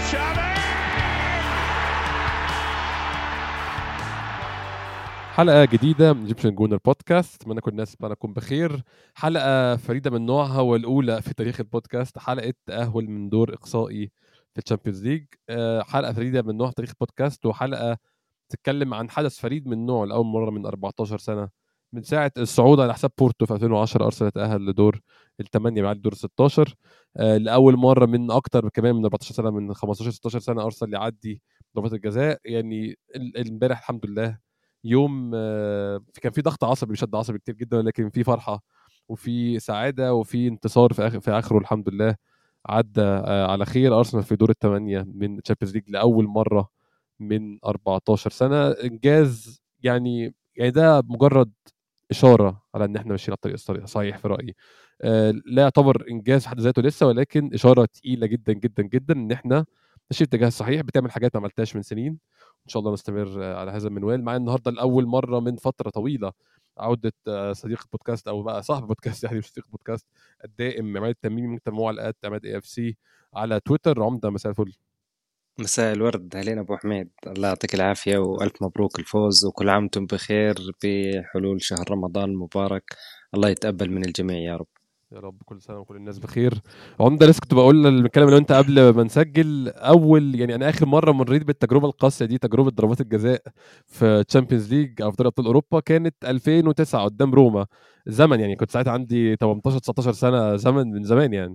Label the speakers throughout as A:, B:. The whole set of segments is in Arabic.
A: حلقة جديدة من ايجيبشن جونر بودكاست. اتمنى كل الناس تكون بخير. حلقة فريدة من نوعها والأولى في تاريخ البودكاست، حلقة تأهل من دور إقصائي في الشامبيونز ليج. حلقة فريدة من نوع تاريخ البودكاست، وحلقة تتكلم عن حدث فريد من نوعه لأول مرة من 14 سنة، من ساعة الصعود على حساب بورتو في 2010. أرسنال تأهل لدور الثمانية بعد دور 16 لأول مرة من أكتر كمان من 14 سنة، من 15-16 سنة أرسنال يعدي ضربات الجزاء. يعني امبارح الحمد لله يوم كان في ضغط عصبي بشد عصبي كتير جدا، لكن في فرحة وفي سعادة وفي انتصار في آخره الحمد لله. عدى على خير أرسنال في دور الثمانية من تشامبيونز ليج لأول مرة من 14 سنة. إنجاز يعني ده مجرد إشارة على إن إحنا ماشيين على الطريق صحيح في رأيي. لا يعتبر إنجاز في حد ذاته لسه، ولكن إشارة تقيلة جدا جدا جدا إن إحنا ماشيين اتجاه الصحيح، بتعمل حاجات ما عملتهاش من سنين. ان شاء الله نستمر على هذا المنوال. معايا النهارده لاول مره من فتره طويله عوده صديق البودكاست او بقى صاحب بودكاست، يعني مش صديق بودكاست، الدائم عماد التميمي من تجمع الات عماد اي اف سي على تويتر. عمده مساء الفل.
B: مساء الورد علينا أبو حميد، الله يعطيك العافية وألف مبروك الفوز، وكل عام وأنتم بخير بحلول شهر رمضان المبارك. الله يتقبل من الجميع يا رب.
A: يا رب كل سنه وكل الناس بخير. عمده لسه كنت بقول الكلام اللي انت قبل ما نسجل اول، يعني انا اخر مره مريت بالتجربه القاسيه دي، تجربه ضربات الجزاء في تشامبيونز ليج او في دوري ابطال اوروبا، كانت 2009 قدام روما. زمن يعني كنت ساعتها عندي 18 19 سنه، زمن من زمان يعني.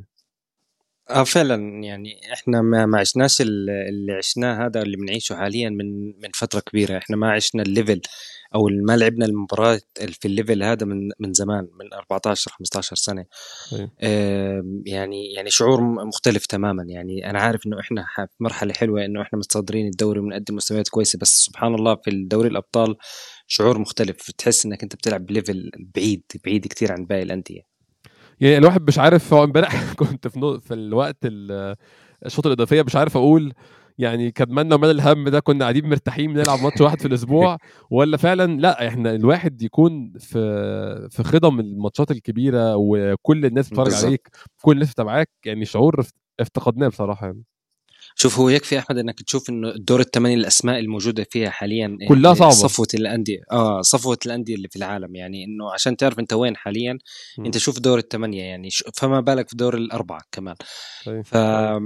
B: فعلا يعني احنا ما عشناش اللي عشناه هذا اللي بنعيشه حاليا من فترة كبيرة. احنا ما عشنا الليفل او ما لعبنا المباراة في الليفل هذا من زمان، من 14 15 سنة.
A: أيوة.
B: يعني شعور مختلف تماما. يعني انا عارف انه احنا في مرحلة حلوة، انه احنا متصدرين الدوري وبنقدم مستويات كويسة، بس سبحان الله في الدوري الابطال شعور مختلف، تحس انك انت بتلعب بليفل بعيد بعيد كتير عن باقي الاندية.
A: يعني الواحد مش عارف، هو امبارح كنت في الوقت الشوط الاضافيه، مش عارف اقول يعني كان مالنا ومال الهم ده، كنا قاعدين مرتاحين بنلعب ماتش واحد في الاسبوع، ولا فعلا لا احنا الواحد يكون في خضم الماتشات الكبيره وكل الناس بتتفرج
B: بالضبط.
A: عليك، كل الناس بتتابعك، يعني شعور افتقدناه بصراحه يعني.
B: شوف، هو يكفي احمد انك تشوف انه الدور الثمانية الاسماء الموجوده فيها حاليا،
A: كلها صعبه.
B: صفوه الانديه، صفوه الانديه اللي في العالم. يعني انه عشان تعرف انت وين حاليا،
A: مم.
B: انت شوف دور الثمانية، يعني فما بالك في دور الاربعه كمان.
A: طيب.
B: ف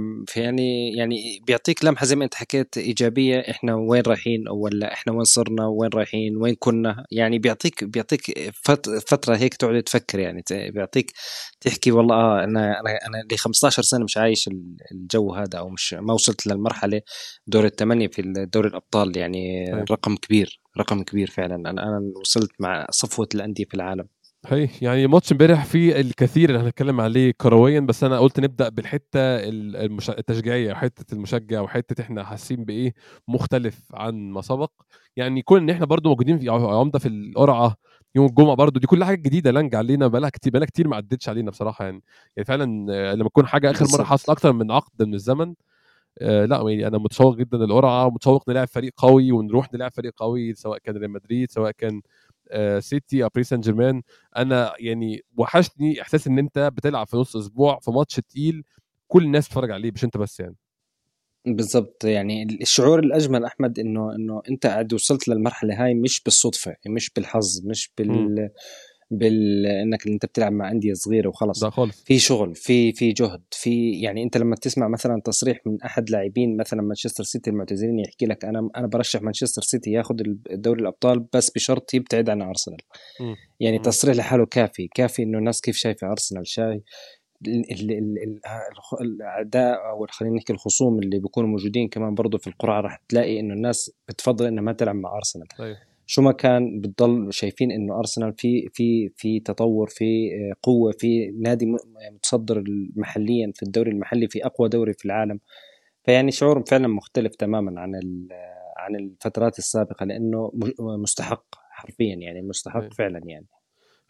B: يعني بيعطيك لمحه زي ما انت حكيت ايجابيه، احنا وين رايحين، ولا احنا وين صرنا، وين رايحين، وين كنا. يعني بيعطيك فتره هيك تقعد تفكر، يعني بيعطيك تحكي والله انا لي 15 سنه مش عايش الجو هذا، او مش ما وصلت للمرحله دور الثمانيه في دوري الابطال. يعني
A: طيب.
B: رقم كبير، رقم كبير فعلا. انا وصلت مع صفوه الانديه في العالم.
A: هي يعني ماتش امبارح فيه الكثير اللي هنتكلم عليه كرويا، بس انا قلت نبدا بالحته التشجيعيه، حته المشجع، وحته احنا حاسين بايه مختلف عن ما سبق. يعني كون ان احنا برضو موجودين في عمده في القرعه يوم الجمعه، برضو دي كل حاجه جديده لنج علينا، بقالها كتير ما عدتش علينا بصراحه يعني فعلا لما تكون حاجه اخر مره حصلت
B: بالضبط.
A: اكتر من عقد من الزمن. لا يعني انا متشوق جدا للقرعه، متشوق نلعب فريق قوي ونروح نلعب فريق قوي، سواء كان ريال مدريد، سواء كان سيتي او باريس سان جيرمان. انا يعني وحشني احساس ان انت بتلعب في نص اسبوع في ماتش تقيل، كل الناس بتتفرج عليه مش انت بس يعني.
B: بالضبط. يعني الشعور الأجمل أحمد إنه أنت قاعد وصلت للمرحلة هاي مش بالصدفة، مش بالحظ، مش
A: امم.
B: انك انت بتلعب مع انديه صغيره
A: ده
B: وخلص.
A: خالص.
B: في شغل، في جهد، يعني انت لما تسمع مثلا تصريح من احد لاعبين مثلا مانشستر سيتي المعتزلين، يحكي لك انا برشح مانشستر سيتي ياخذ الدوري الابطال بس بشرط يبتعد عن ارسنال.
A: امم.
B: يعني
A: امم.
B: تصريح لحاله كافي انه الناس كيف شايفه ارسنال، شايف الاعداء، او خلينا نحكي الخصوم اللي بيكونوا موجودين كمان برضه في القرعه، راح تلاقي انه الناس بتفضل انها ما تلعب مع ارسنال.
A: طيب.
B: شو ما كان بتضل شايفين انه ارسنال في تطور، في قوه، في نادي متصدر محليا في الدوري المحلي، في اقوى دوري في العالم. فيعني شعور فعلا مختلف تماما عن الفترات السابقه، لانه مستحق حرفيا، يعني مستحق
A: طيب.
B: فعلا يعني.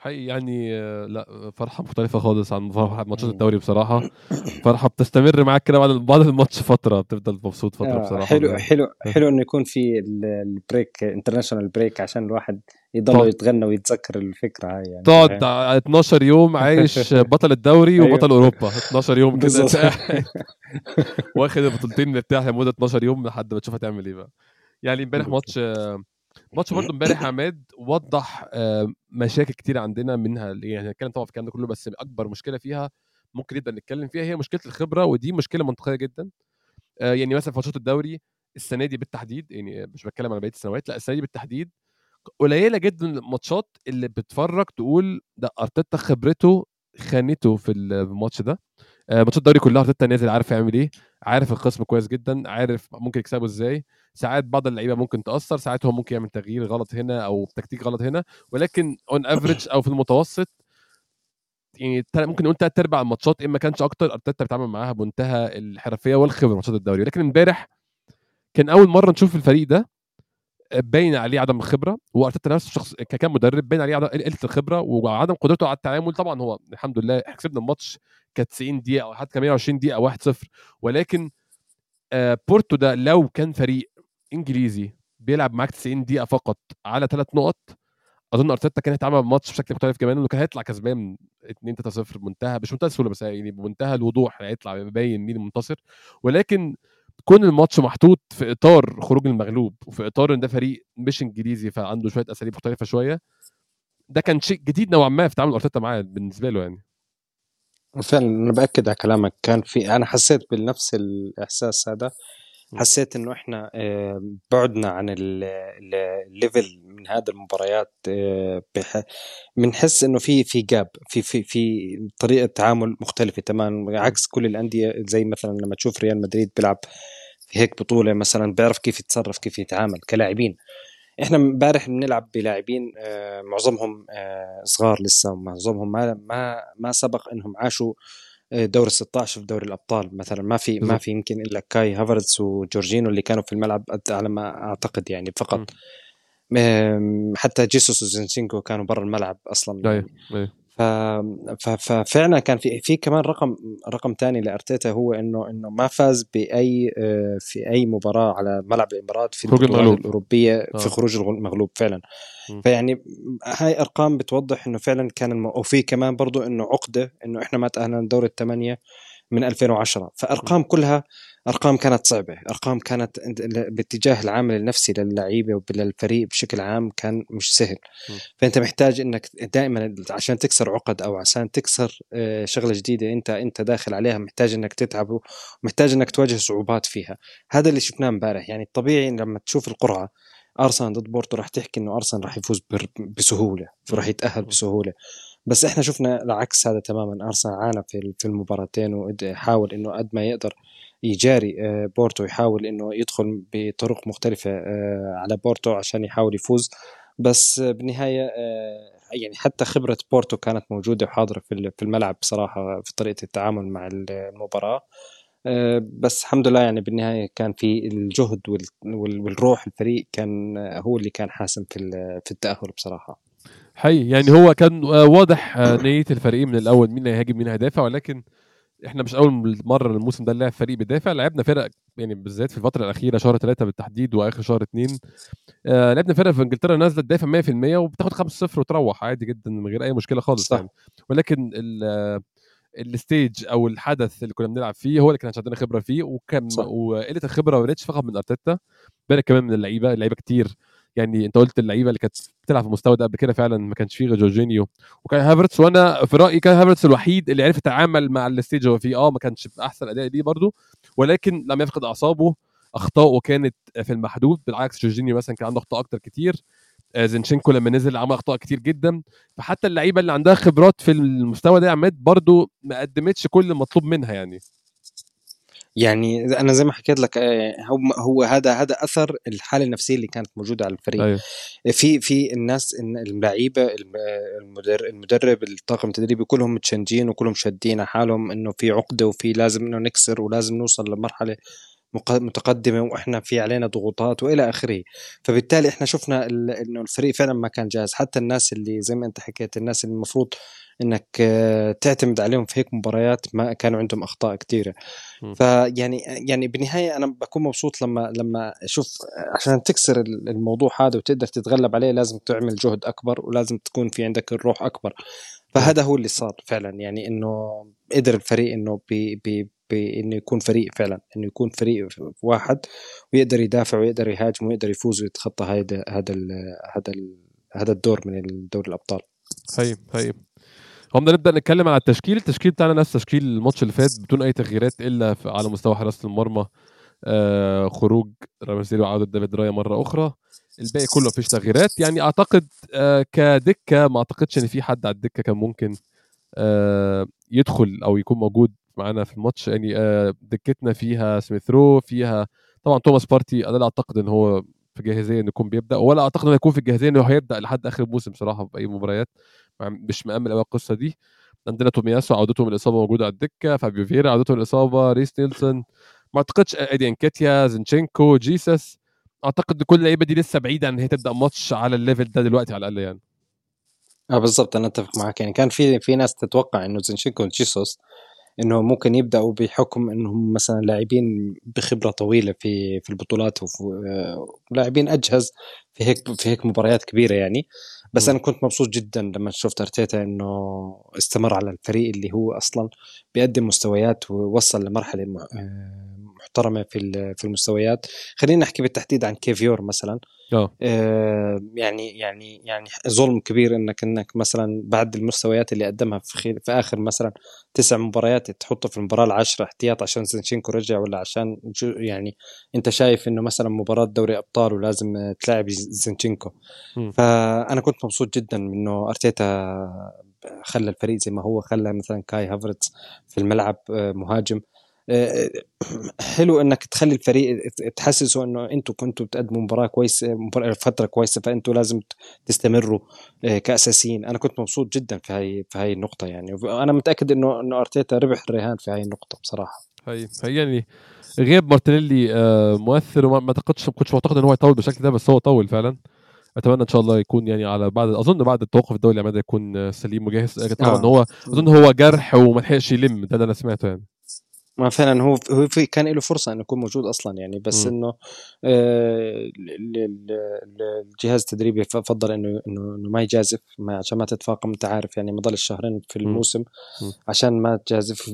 A: حقيقي يعني لا فرحه مختلفه خالص عن فرحه ماتشات الدوري بصراحه. فرحه بتستمر معاك كده بعد الماتش فتره، بتفضل مبسوط فتره بصراحه
B: حلو حلو حلو انه يكون في البريك، انترناشونال بريك، عشان الواحد يضل
A: تقعد
B: يتغنى ويتذكر الفكره هاي، يعني
A: تقعد
B: فاهم.
A: 12 يوم عايش بطل الدوري
B: ايوه
A: وبطل اوروبا 12 يوم كده
B: بالضبط.
A: انت قاعد واخد البطولتين مرتاح لمده 12 يوم لحد ما تشوف هتعمل ايه بقى. يعني امبارح ماتش برضه امبارح يا عماد وضح مشاكل كتير عندنا، منها يعني هنتكلم طبعا في الكلام ده كله، بس اكبر مشكله فيها ممكن نبدا نتكلم فيها هي مشكله الخبره، ودي مشكله منطقيه جدا. يعني مثلا في ماتشات الدوري السنه دي بالتحديد، يعني مش بتكلم على بقيه السنوات، لا السنه دي بالتحديد قليله جدا الماتشات اللي بتفرج تقول ده ارتيتا خبرته خانته في الماتش ده. ماتشات الدوري كلها ارتيتا نازل عارف يعمل ايه، عارف الخصم كويس جدا، عارف ممكن يكسبه ازاي. ساعات بعض اللعيبه ممكن تاثر، ساعات هو ممكن يعمل تغيير غلط هنا او تكتيك غلط هنا، ولكن اون افريج او في المتوسط يعني ممكن نقول تلات ارباع الماتشات ان ما كانش اكتر ارتيتا بيتعامل معاها بمنتهى الحرفيه والخبره في ماتشات الدوري. لكن امبارح كان اول مره نشوف الفريق ده باين عليه عدم الخبره، وارتيتا نفسه شخص كان مدرب باين عليه قله الخبره وعدم قدرته على التعامل. طبعا هو الحمد لله كسبنا الماتش كانت 90 دقيقه او حتى 120 دقيقه 1-0، ولكن بورتو ده لو كان فريق انجليزي بيلعب معاك 90 دقيقه فقط على 3 نقط، اظن ارتيتا كان هيتعامل الماتش بشكل مختلف كمان، انه كان هيطلع كسبان 2 3-0 بمنتهى مش منتهى السهوله بس يعني بمنتهى الوضوح هيطلع باين مين المنتصر. ولكن كون الماتش محطوط في اطار خروج المغلوب وفي اطار ان ده فريق مش انجليزي فعنده شويه اساليب مختلفه شويه، ده كان شيء جديد نوعا ما في تعامل ارتيتا معاه بالنسبه له يعني.
B: فعلا انا باكد على كلامك، كان في، انا حسيت بنفس الاحساس هذا.
A: م.
B: حسيت انه احنا بعدنا عن الليفل من هذه المباريات. بنحس انه في جاب في طريقه تعامل مختلفه تماما
A: م.
B: عكس كل الانديه. زي مثلا لما تشوف ريال مدريد بيلعب في هيك بطوله مثلا، بيعرف كيف يتصرف، كيف يتعامل كلاعبين. احنا امبارح بنلعب بلاعبين معظمهم صغار لسه، ومعظمهم ما سبق انهم عاشوا دور 16 في دوري الابطال مثلا. ما في
A: بالظبط.
B: يمكن الا كاي هافرتس وجورجينو اللي كانوا في الملعب على ما اعتقد يعني
A: م.
B: فقط. حتى جيسوس وزينشينكو كانوا برا الملعب اصلا
A: ايوه
B: يعني.
A: ايوه.
B: ف... ففعلا كان في كمان رقم تاني لارتيتا، هو انه ما فاز باي في اي مباراه على ملعب الامارات في
A: خروج
B: البطولات
A: المغلوب.
B: الاوروبيه في
A: اه.
B: خروج المغلوب فعلا.
A: م.
B: فيعني هاي ارقام بتوضح انه فعلا كان وفي كمان برضو انه عقده انه احنا ما تاهلنا لدور الثمانيه من 2010.
A: م.
B: فارقام كلها ارقام كانت صعبه، ارقام كانت باتجاه العامل النفسي للعيبه وللفريق بشكل عام كان مش سهل.
A: م.
B: فانت محتاج انك دائما عشان تكسر عقد او عشان تكسر شغله جديده انت داخل عليها، محتاج انك تتعب ومحتاج انك تواجه صعوبات فيها. هذا اللي شفناه امبارح. يعني الطبيعي لما تشوف القرعه ارسنال ضد بورتو راح تحكي انه ارسنال راح يفوز بسهوله،
A: م.
B: راح يتاهل بسهوله. بس احنا شفنا العكس هذا تماما. ارسنال عانى في المباراتين، وحاول انه قد ما يقدر يجاري بورتو، يحاول انه يدخل بطرق مختلفه على بورتو عشان يحاول يفوز. بس بالنهايه يعني حتى خبره بورتو كانت موجوده وحاضره في الملعب بصراحه في طريقه التعامل مع المباراه. بس الحمد لله يعني بالنهايه كان في الجهد والروح. الفريق كان هو اللي كان حاسم في التاهل بصراحه.
A: حقيقي يعني هو كان واضح نية الفريقين من الاول مين هيهاجم مين هيدافع، ولكن احنا مش اول مره الموسم ده نلعب فريق بيدافع. لعبنا فرق يعني بالذات في الفتره الاخيره شهر 3 بالتحديد واخر شهر 2 لعبنا فرق في انجلترا نازله تدافع 100% وبتاخد 5-0 وتروح عادي جدا من غير اي مشكله خالص
B: صح.
A: يعني. ولكن الستيج او الحدث اللي كنا بنلعب فيه هو اللي كان عندنا خبره فيه، وكان
B: صح.
A: وقله الخبره ما بقتش فقط من ارتيتا، بالك كمان من اللعيبه كتير. يعني انت قلت اللعيبه اللي كانت بتلعب في المستوى ده قبل كده فعلا ما كانش فيه غير جورجينيو وكان هافرتس، وانا في رايي كان هافرتس الوحيد اللي عرف يتعامل مع الستيج هو فيه. ما كانش في احسن اداء ليه برضه، ولكن لم يفقد اعصابه. اخطائه كانت في المحدود، بالعكس جورجينيو مثلا كان عنده اخطاء اكتر كتير. زينشينكو لما نزل عمل اخطاء كتير جدا. فحتى اللعيبه اللي عندها خبرات في المستوى ده يا عماد برضو ما قدمتش كل المطلوب منها يعني.
B: يعني انا زي ما حكيت لك هو هذا اثر الحاله النفسيه اللي كانت موجوده على الفريق.
A: ايوه
B: في الناس، إن اللعيبه، المدرب، الطاقم التدريبي، كلهم متشنجين وكلهم شادين على حالهم انه في عقده وفي لازم انه نكسر ولازم نوصل لمرحله متقدمة وإحنا في علينا ضغوطات وإلى آخره. فبالتالي إحنا شفنا إنه الفريق فعلا ما كان جاهز. حتى الناس اللي زي ما أنت حكيت، الناس اللي المفروض إنك تعتمد عليهم في هيك مباريات، ما كانوا عندهم أخطاء كتيرة. فيعني بالنهاية أنا بكون مبسوط لما أشوف. عشان تكسر الموضوع هذا وتقدر تتغلب عليه لازم تعمل جهد أكبر، ولازم تكون في عندك الروح أكبر. فهذا هو اللي صار فعلا، يعني إنه قدر الفريق إنه إنه يكون فريق فعلا، إنه يكون فريق واحد، ويقدر يدافع ويقدر يهاجم ويقدر يفوز ويتخطى هذا الدور من دور الأبطال.
A: هي هم نبدأ نتكلم على التشكيل بتاعنا، نفس تشكيل الماتش اللي فات بدون أي تغييرات إلا على مستوى حراسة المرمى. خروج رامسديل وعودة ديفيد رايا مرة أخرى، الباقي كله مفيش تغييرات. يعني أعتقد كدكة ما أعتقدش إن في حد على الدكة كان ممكن يدخل أو يكون موجود معنا في الماتش. يعني دكتنا فيها سميث رو، فيها طبعا توماس بارتي. أنا لا أعتقد إن هو في جاهزية إنه يكون بيبدأ، ولا أعتقد إنه يكون في الجاهزية إنه هيبدأ لحد آخر الموسم بصراحة في أي مباريات. مش مأمل قوي القصة دي. عندنا تومياسو عودته من الإصابة موجودة على الدكة، فابيو فيرا عودته من الإصابة، ريس نيلسون ما اعتقدش، ايدي انكيتيا، زينشينكو، جيسس. اعتقد كل اللعيبه دي لسه بعيده ان هي تبدا ماتش على الليفل ده دلوقتي على الاقل يعني.
B: بالضبط، انا اتفق معك. يعني كان في ناس تتوقع انه زينشينكو وجيسوس انه ممكن يبداوا بحكم انهم مثلا لاعبين بخبره طويله في البطولات، ولاعبين اجهز في هيك مباريات كبيره يعني. بس انا كنت مبسوط جدا لما شفت ارتيتا انه استمر على الفريق اللي هو اصلا بيقدم مستويات ووصل لمرحله محترمه في المستويات. خلينا نحكي بالتحديد عن كيفيور مثلا. يعني ظلم كبير انك مثلا بعد المستويات اللي قدمها في اخر مثلا 9 مباريات تحطه في المباراه العاشرة احتياط عشان زينشينكو رجع، ولا عشان يعني انت شايف انه مثلا مباراه دوري ابطال ولازم تلاعب زينشينكو. فانا كنت مبسوط جدا انه ارتيتا خلى الفريق زي ما هو، خلى مثلا كاي هافرتز في الملعب مهاجم. حلو انك تخلي الفريق تحسسوا انه انتم كنتوا بتقدموا مباراه كويسه، فتره كويسه، فانتوا لازم تستمروا كاساسيين. انا كنت مبسوط جدا في هاي النقطه يعني. انا متاكد انه ارتيتا ربح الرهان في هاي النقطه بصراحه.
A: هي يعني غياب مارتينيلي مؤثر، وما اعتقدش، ما كنتش معتقد ان هو يطول بالشكل ده، بس هو طول فعلا. اتمنى ان شاء الله يكون يعني على اظن بعد التوقف الدولي العماد يكون سليم وجاهز. طبعا هو اظن هو جرح وما لحقش يلم، ده اللي انا سمعته يعني.
B: ما فعلا هو كان له فرصة انه يكون موجود اصلا يعني. بس انه الجهاز التدريبي فضل انه ما يجازف، عشان ما تتفاقم. انت عارف يعني مضل الشهرين في الموسم عشان ما تجازف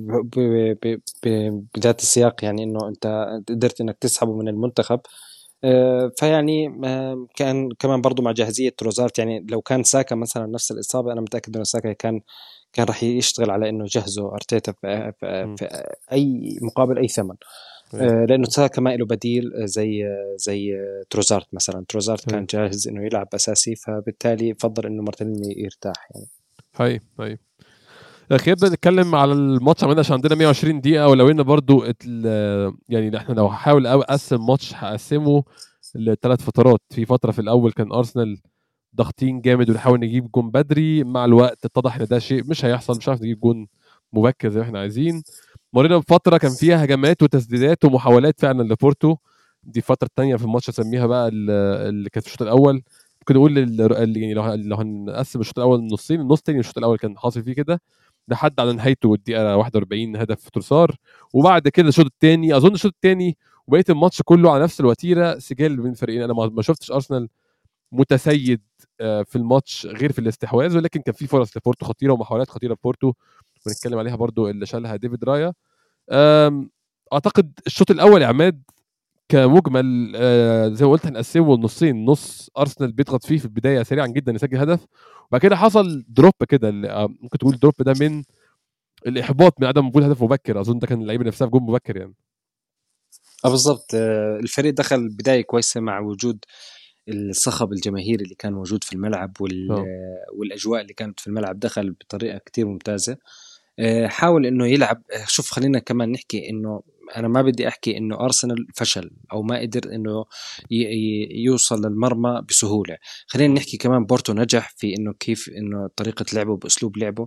B: بذات السياق، يعني انه انت قدرت انك تسحبه من المنتخب. فيعني كان كمان برضو مع جاهزية تروزارت. يعني لو كان ساكا مثلا نفس الإصابة، أنا متأكد إنه ساكا كان راح يشتغل على إنه جهزه أرتيتا في أي مقابل أي ثمن. لأنه ساكا ما له بديل زي تروزارت مثلا. تروزارت كان جاهز إنه يلعب أساسي، فبالتالي فضل إنه مارتينيلي يرتاح يعني.
A: هاي اخي نبدا نتكلم على الماتش عشان عندنا 120 دقيقه. ولو ان برضو يعني احنا لو هحاول اقسم ماتش هقسمه لثلاث فترات. في فتره في الاول كان ارسنال ضاغطين جامد ونحاول نجيب جون بدري، مع الوقت اتضح ان ده شيء مش هيحصل، مش هنعرف نجيب جون مبكر زي ما احنا عايزين. مرينا بفتره كان فيها هجمات وتسديدات ومحاولات فعلا لبورتو. دي الفتره الثانيه في الماتش اسميها بقى اللي كانت في الشوط الاول. ممكن نقول يعني لو هنقسم الشوط الاول نصين، النص الثاني الشوط الاول كان حاصل فيه كده لحد على نهايته الدقيقه 41 هدف تروسار. وبعد كده الشوط الثاني، اظن الشوط الثاني وبقيه الماتش كله على نفس الوتيره، سجال بين الفريقين. انا ما شفتش ارسنال متسيد في الماتش غير في الاستحواذ، ولكن كان في فرص لبورتو خطيره ومحاولات خطيره لبورتو، ونتكلم عليها برضو اللي شالها ديفيد رايا. اعتقد الشوط الاول يا عماد كمجمل زي ما قلت هنقسمه لنصين. نص ارسنال بيضغط فيه في البدايه سريعا جدا يسجل هدف، وبعد كده حصل دروب كده. ممكن تقول دروب ده من الاحباط من عدم وجود هدف مبكر. اظن ده كان اللعيبه نفسها في جون مبكر يعني.
B: بالضبط. الفريق دخل بداية كويسة مع وجود الصخب الجماهيري اللي كان موجود في الملعب والأجواء اللي كانت في الملعب. دخل بطريقة كتير ممتازة. حاول انه يلعب. شوف خلينا كمان نحكي انه انا ما بدي احكي انه ارسنال فشل او ما قدر انه يوصل للمرمى بسهوله. خلينا نحكي كمان بورتو نجح في انه كيف انه طريقه لعبه باسلوب لعبه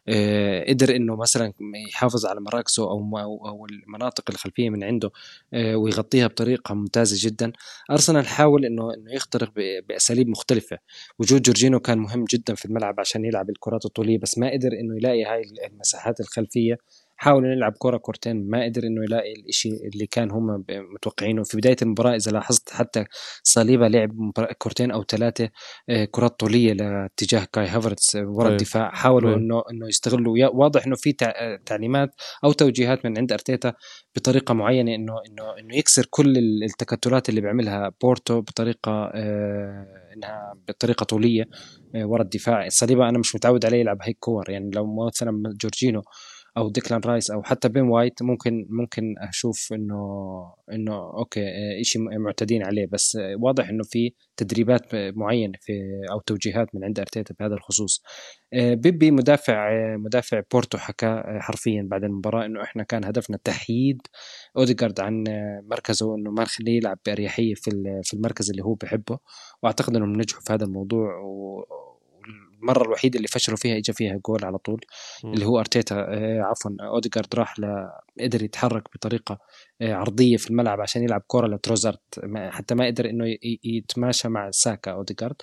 B: قدر انه مثلا يحافظ على مراكزه او المناطق الخلفيه من عنده، ويغطيها بطريقه ممتازه جدا. ارسنال حاول انه يخترق باساليب مختلفه. وجود جورجينو كان مهم جدا في الملعب عشان يلعب الكرات الطوليه، بس ما قدر انه يلاقي هاي المساحات الخلفيه. حاول انه يلعب كره كورتين، ما قدر انه يلاقي الاشي اللي كان هم متوقعينه في بدايه المباراه. اذا لاحظت حتى صليبه لعب كورتين او ثلاثه كرات طوليه لاتجاه كاي هافرتس ورا الدفاع. حاولوا انه يستغلوا. واضح انه في تعليمات او توجيهات من عند ارتيتا بطريقه معينه انه يكسر كل التكتلات اللي بيعملها بورتو بطريقه انها بطريقه طوليه ورا الدفاع. صليبه انا مش متعود عليه يلعب هيك كور، يعني لو مثلا جورجينو او ديكلان رايس او حتى بين وايت ممكن اشوف انه اوكي شيء معتادين عليه. بس واضح انه في تدريبات معينه في او توجيهات من عند ارتيتا بهذا الخصوص. بيبي مدافع بورتو حكى حرفيا بعد المباراه انه احنا كان هدفنا تحييد اوديغارد عن مركزه، انه ما نخليه يلعب باريحيه في المركز اللي هو بحبه. واعتقد انهم نجحوا في هذا الموضوع. المره الوحيده اللي فشلوا فيها اجى فيها جول على طول، اللي هو ارتيتا عفوا اوديغارد راح قدر يتحرك بطريقه عرضيه في الملعب عشان يلعب كره لتروزارت، حتى ما قدر انه يتماشى مع ساكا اوديغارد.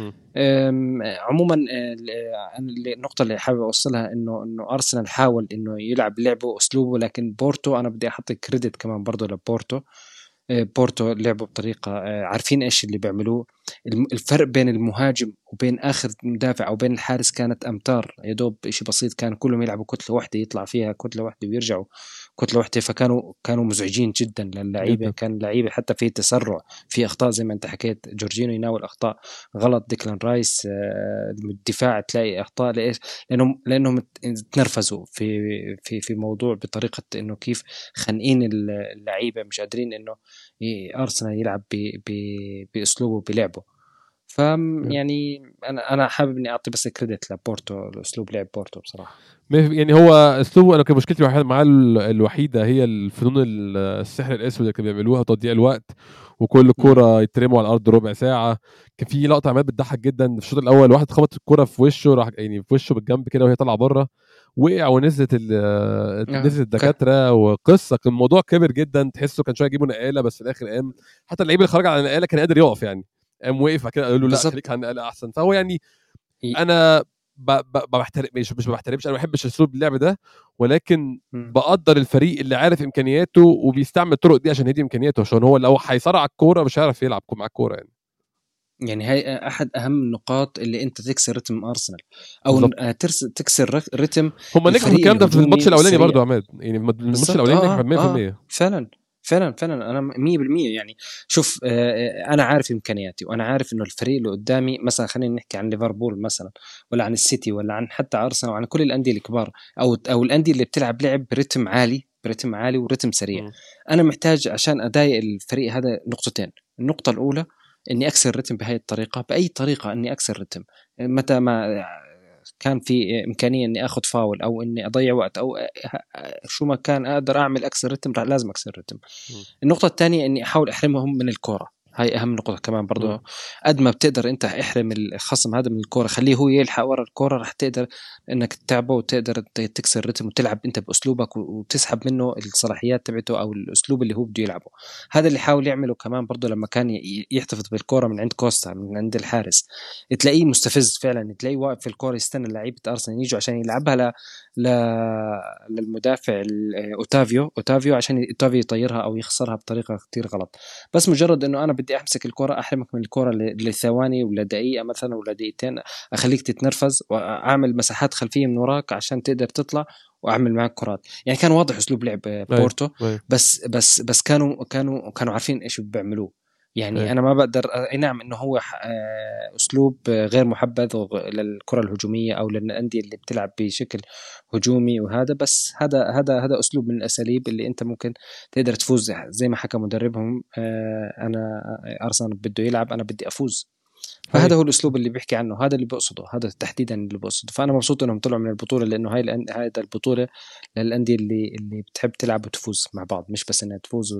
B: عموما النقطه اللي حابب اوصلها انه ارسنال حاول انه يلعب لعبه اسلوبه، لكن بورتو انا بدي احط كريدت كمان برضه لبورتو. بورتو لعبوا بطريقة عارفين إيش اللي بيعملوه. الفرق بين المهاجم وبين آخر مدافع أو بين الحارس كانت أمتار، يدوب إشي بسيط. كان كلهم يلعبوا كتلة واحدة، يطلع فيها كتلة واحدة ويرجعوا كتلة واحدة. كانوا مزعجين جدا للعيبة. كان اللعيبة حتى في تسرع، في أخطاء زي ما أنت حكيت. جورجينو يناول أخطاء غلط، ديكلان رايس الدفاع تلاقي أخطاء. لإيش؟ لأنهم تنرفزوا في موضوع بطريقة إنه كيف خانقين اللعيبة، مش قادرين إنه ارسنال يلعب باسلوبه بلعبه. يعني انا حابب اني اعطي بس كريدت لبورتو، اسلوب لعب بورتو بصراحه.
A: يعني هو اسلوبه، انا كان مشكلتي معاه الوحيده هي الفنون السحر الاسود اللي كانوا بيعملوها تضييع الوقت، وكل كرة يترموا على الارض ربع ساعه. كان في لقطه عمال بتضحك جدا في الشوط الاول، واحد خبط الكرة في وشه، راح يعني في وشه بالجنب كده وهي طالعه بره، وقع ونزلت نزلت الدكاتره وقصه. كان الموضوع كبر جدا، تحسه كان شويه يجيبوا نقاله بس في الاخر قام. حتى اللعيب اللي خرج على النقاله كان قادر يقف، يعني قام وقف كده قالوا له لا خليك على النقاله احسن. فهو يعني انا بحترم، مش بحترمش، انا ما بحبش اسلوب اللعب ده، ولكن بقدر الفريق اللي عارف امكانياته وبيستعمل الطرق دي عشان يدي امكانياته، عشان هو لو هيصارع الكوره مش هيعرف يلعب مع الكوره
B: يعني هاي احد اهم النقاط اللي انت تكسر رتم ارسنال او تكسر رتم.
A: هم نجحوا في الكلام ده في الماتش الاولاني برضو عماد، يعني الماتش الاولاني نجحوا 100%.
B: فعلا انا 100%. يعني شوف انا عارف امكانياتي، وانا عارف انه الفريق اللي قدامي مثلا خلينا نحكي عن ليفربول مثلا، ولا عن السيتي، ولا عن حتى ارسنال، وعن كل الانديه الكبار او الانديه اللي بتلعب لعب برتم عالي ورتم سريع. انا محتاج عشان اضايق الفريق هذا نقطتين. النقطه الاولى اني اكسر رتم بهاي الطريقه، باي طريقه اني اكسر رتم. متى ما كان في امكانيه اني اخذ فاول او اني اضيع وقت او شو ما كان اقدر اعمل اكسر رتم، لازم اكسر رتم. النقطه الثانيه اني احاول احرمهم من الكوره. هاي اهم نقطه كمان برضو. قد ما بتقدر انت احرم الخصم هذا من الكوره، خليه هو يلحق ورا الكوره، رح تقدر انك تتعبه وتقدر تكسر رتم وتلعب انت باسلوبك وتسحب منه الصلاحيات تبعته او الاسلوب اللي هو بده يلعبه. هذا اللي حاول يعمله كمان برضو لما كان يحتفظ بالكوره من عند كوستا، من عند الحارس. تلاقيه مستفز فعلا، تلاقيه واقف في الكوره يستنى لعيبه ارسنال يجوا عشان يلعبها ل... للمدافع اوتافيو عشان اوتافيو يطيرها او يخسرها بطريقه كتير غلط. بس مجرد انه انا بدي امسك الكره، احرمك من الكره لثواني ولا دقيقه مثلا ولا دقيقتين، اخليك تتنرفز واعمل مساحات خلفيه من وراك عشان تقدر تطلع واعمل معك كرات. يعني كان واضح اسلوب لعب بورتو. بس كانوا عارفين ايش بيعملوه. يعني انا ما بقدر اي نعم انه هو اسلوب غير محبذ للكره الهجوميه او للانديه اللي بتلعب بشكل هجومي وهذا، بس هذا اسلوب من الاساليب اللي انت ممكن تقدر تفوز. زي ما حكى مدربهم انا ارسنال بده يلعب، انا بدي افوز. فهذا هو الاسلوب اللي بيحكي عنه، هذا اللي بقصده، هذا تحديدا اللي بقصده. فانا مبسوط انهم طلعوا من البطوله، لانه هاي البطوله للانديه اللي بتحب تلعب وتفوز مع بعض، مش بس انها تفوز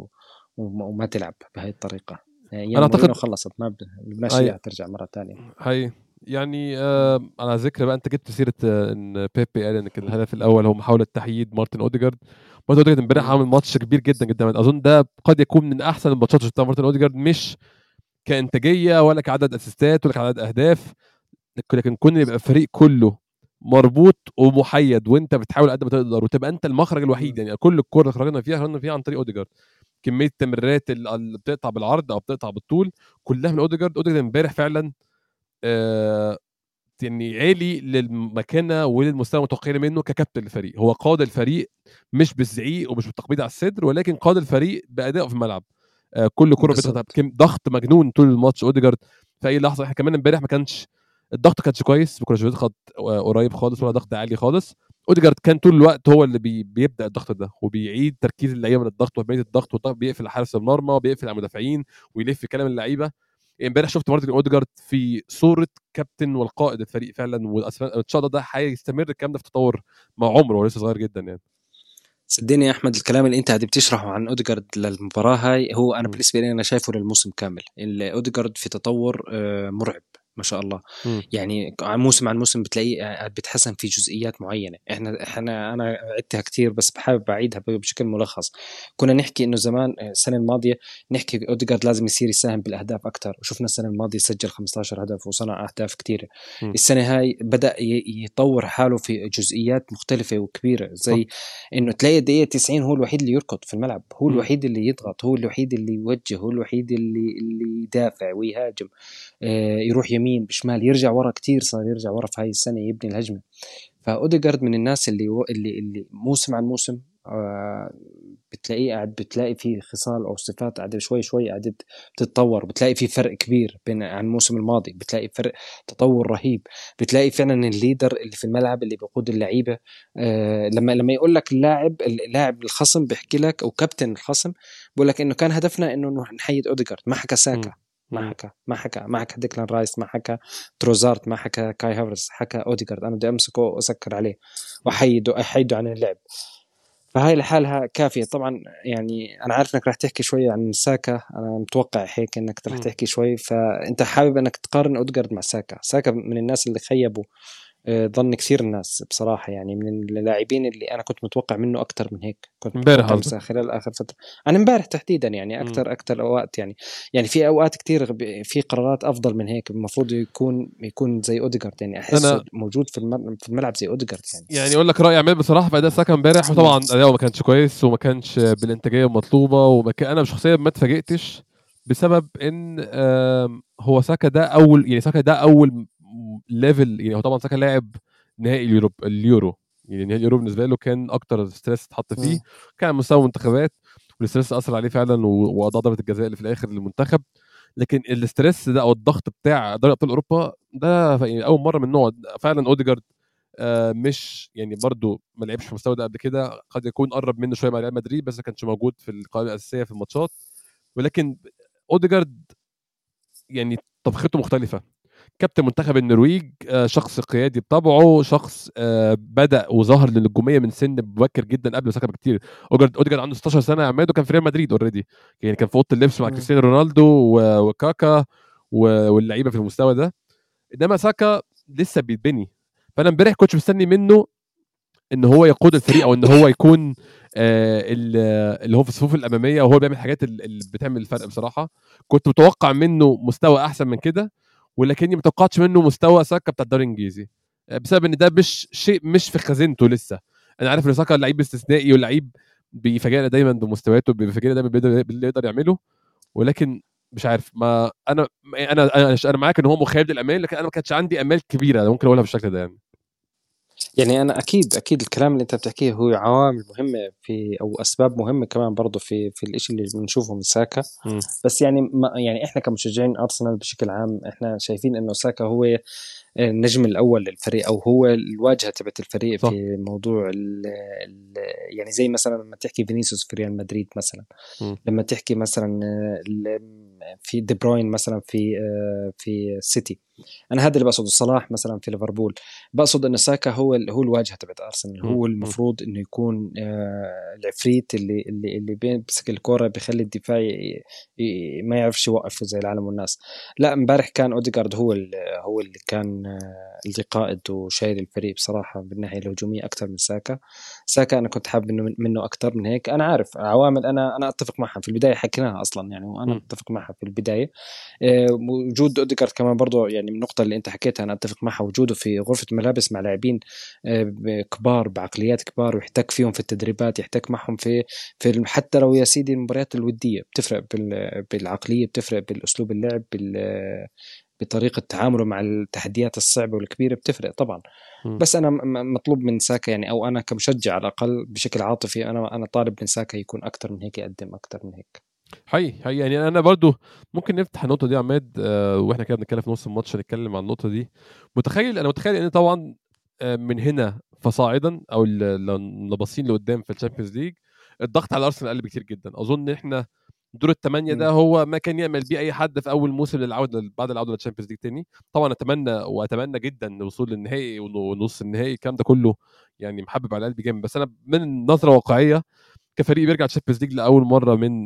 B: وما تلعب بهاي الطريقه. يعني
A: انا اعتقد
B: خلصت، ما بدناش اياها ترجع مره ثانيه.
A: هاي يعني على ذكر بقى، انت جبت سيره ان بيبي قال ان كان الهدف الاول هو محاوله تحييد مارتن اوديجارد. مارتن اوديجارد امبارح عامل ماتش كبير جدا جدا، اظن ده قد يكون من احسن الماتشات اللي شفتها مارتن اوديجارد، مش كانتاجيه ولا كعدد اسيستات ولا كعدد اهداف، لكن كون يبقى الفريق كله مربوط ومحيد، وانت بتحاول قد ما تقدر وتبقى انت المخرج الوحيد. يعني كل الكره اللي خرجنا فيها عن طريق اوديجارد. كميه التمريرات اللي بتقطع بالعرض او بتقطع بالطول كلها من اوديجارد. اوديجارد امبارح فعلا آه يعني عالي للمكانه وللمستوى المتوقع منه ككابتن الفريق. هو قاد الفريق مش بالزعيق ومش بالتقبيض على الصدر، ولكن قاد الفريق بادائه في الملعب. كل كره بتضغط
B: بالضبط.
A: ضغط مجنون طول الماتش اوديجارد. في اي لحظه احنا كمان امبارح ما كانش الضغط كانش كويس، ما كناش بنضغط قريب خالص ولا ضغط عالي خالص. اوديجارد كان طول الوقت هو اللي بيبدا الضغط ده وبيعيد تركيز اللعيبه من الضغط وبيعيد الضغط، والضغط بيقفل حارس المرمى وبيقفل على المدافعين ويلف كلام اللعيبه. امبارح شفت مارتن اوديجارد في صوره كابتن والقائد الفريق فعلا، وان شاء الله ده هيستمر الكلام ده في تطور مع عمره، هو لسه صغير جدا يعني.
B: صدقني يا احمد، الكلام اللي انت قاعد بتشرحه عن اوديجارد للمباراه هاي هو انا
A: م.
B: بالنسبه لي انا شايفه للموسم كامل. اوديجارد في تطور مرعب ما شاء الله.
A: م.
B: يعني عن موسم بتلاقيه بيتحسن في جزئيات معينه. انا عدتها كتير بس بحابب اعيدها بشكل ملخص. كنا نحكي انه زمان السنه الماضيه نحكي اوديجارد لازم يصير يساهم بالاهداف اكثر، وشفنا السنه الماضيه سجل 15 هدف وصنع اهداف كثيره.
A: م.
B: السنه هاي بدا يطور حاله في جزئيات مختلفه وكبيره،
A: صح.
B: زي انه تلاقي الدقيقه 90 هو الوحيد اللي يركض في الملعب، هو
A: م.
B: الوحيد اللي يضغط، هو الوحيد اللي يوجه، هو الوحيد اللي يدافع ويهاجم. يروح يمين بشمال، يرجع ورا كتير، صار يرجع ورا في هاي السنه يبني الهجمه. فاوديجارد من الناس اللي موسم عن موسم بتلاقيه قاعد، بتلاقي فيه خصال او صفات قاعده شوي شوي قاعده بتتطور. بتلاقي في فرق كبير بين عن الموسم الماضي، بتلاقي فرق تطور رهيب. بتلاقي فعلا الليدر اللي في الملعب اللي بيقود اللعيبه. لما يقول لك اللاعب الخصم بيحكي لك، او كابتن الخصم بيقول لك انه كان هدفنا انه نحيد اوديجارد، ما حكى
A: م.
B: ساكا،
A: م.
B: ما حكى ديكلان رايس، ما حكى تروزارت، ما حكى كاي هافرز، حكى اوديجارد. انا بدي امسكه واسكر عليه
A: م.
B: احيده عن اللعب. فهاي لحالها كافية طبعا. يعني أنا عارف إنك رح تحكي شوي عن ساكا، أنا متوقع هيك إنك رح
A: م.
B: تحكي شوي. فأنت حابب إنك تقارن أودجارد مع ساكا من الناس اللي خيبوا ظن كثير الناس بصراحة. يعني من اللاعبين اللي أنا كنت متوقع منه أكتر من هيك، كنت
A: امبارح
B: متوقع
A: قصدك؟
B: مثلا خلال آخر فترة. أنا امبارح تحديدا يعني
A: م.
B: أكتر أوقات يعني في أوقات كتير في قرارات أفضل من هيك. المفروض يكون زي أوديجارد، يعني أحسه
A: انا
B: موجود في الملعب زي أوديجارد يعني.
A: يعني اقول لك رايي عماد بصراحه في اداء ساكا امبارح، وطبعا اداؤه ما كانش كويس وما كانش بالانتاجيه المطلوبه، انا شخصيا ما اتفاجئتش بسبب ان هو ساكا ده اول، يعني ساكا ده اول ليفل. يعني هو طبعا ساكا لاعب نهائي اليورو، يعني نهائي اليورو بالنسبه له كان اكتر ستريس اتحط فيه. كان على مستوى منتخبات والستريس اثر عليه فعلا، وقضى ضربه الجزاء اللي في الاخر للمنتخب. لكن الاستريس ده او الضغط بتاع دوري ابطال اوروبا ده يعني اول مره من نوع فعلا. اوديجارد مش يعني برضو ما لعبش في المستوى ده قبل كده، قد يكون قرب منه شويه مع ريال مدريد بس ما كانش موجود في القائمه الاساسيه في الماتشات. ولكن اوديجارد يعني طبخته مختلفه. كابتن منتخب النرويج، شخص قيادي بطبعه، شخص بدا وظهر للنجوميه من سن مبكر جدا قبل ساكا بكتير. اوديجارد عنده 16 سنه يا عماد، وكان في ريال مدريد اوريدي، يعني كان في اوضه اللبس مع كريستيانو رونالدو وكاكا واللعيبه في المستوى ده. انما ساكا لسه بيتبني. فانا امبارح كنت مستني منه ان هو يقود الفريق، او ان هو يكون اللي هو في الصفوف الاماميه، وهو بيعمل الحاجات اللي بتعمل الفرق. بصراحه كنت متوقع منه مستوى احسن من كده، ولكني متوقعتش منه مستوى ساكا بتاع الدوري الانجليزي، بسبب ان ده مش شيء مش في خزينته لسه. انا عارف ان ساكا لعيب استثنائي ولعيب بيفاجئنا دايما بمستوياته، بيفاجئنا دايما باللي يقدر يعمله. ولكن مش عارف، ما انا معاك ان هو مخيب للامال، لكن انا ما كانش عندي امال كبيره انا ممكن اقولها بالشكل ده يعني.
B: يعني أنا أكيد الكلام اللي أنت بتحكيه هو عوامل مهمة في، أو أسباب مهمة كمان برضه في الإشي اللي بنشوفه من ساكا.
A: مم.
B: بس يعني يعني إحنا كمشجعين أرسنال بشكل عام إحنا شايفين إنه ساكا هو النجم الأول للفريق، أو هو الواجهة تبعت الفريق
A: صح.
B: في موضوع ال يعني زي مثلا لما تحكي فينيسيوس في ريال مدريد مثلا،
A: مم.
B: لما تحكي مثلا في دي بروين مثلا في سيتي. انا هذا اللي بقصده. صلاح مثلا في ليفربول، بقصد ان ساكا هو الواجهه تبعت ارسنال، هو المفروض انه يكون العفريت اللي بيمسك الكره بيخلي الدفاع ما يعرفش يوقفه زي العالم والناس. لا امبارح كان اوديغارد هو اللي كان اللي قائد وشايل الفريق بصراحه بالناحيه الهجوميه اكثر من ساكا انا كنت حابب منه اكثر من هيك. انا عارف عوامل، انا اتفق معها في البدايه، حكيناها اصلا يعني، وانا اتفق معها في البدايه. وجود اوديغارد كمان برضو يعني من النقطه اللي انت حكيتها انا اتفق معها، وجوده في غرفه الملابس مع لاعبين كبار بعقليات كبار، ويحتك فيهم في التدريبات، يحتك معهم في حتى لو يا سيدي المباريات الوديه، بتفرق بالعقليه، بتفرق بالاسلوب اللعب، بطريقه تعامله مع التحديات الصعبه والكبيره، بتفرق طبعا. بس انا مطلوب من ساكا يعني، او انا كمشجع على الاقل بشكل عاطفي، انا طالب من ساكا يكون اكتر من هيك، يقدم اكتر من هيك.
A: حقيقي يعني انا برضو ممكن نفتح النقطه دي يا عماد، واحنا كده بنتكلم في نص الماتش نتكلم عن النقطه دي. انا متخيل ان طبعا من هنا فصاعدا، او لو باصين لقدام في الشامبيونز ليج، الضغط على ارسنال اقل بكتير جدا. اظن احنا دور الثمانيه ده هو ما كان يعمل بيه اي حد في اول موسم للعوده بعد العوده للشامبيونز ليج تاني. طبعا اتمنى جدا الوصول للنهائي ونص النهائي، الكلام ده كله يعني محبب على قلبي جامد. بس انا من نظره واقعيه كفريق بيرجع تشامبيونز ليج لاول مره من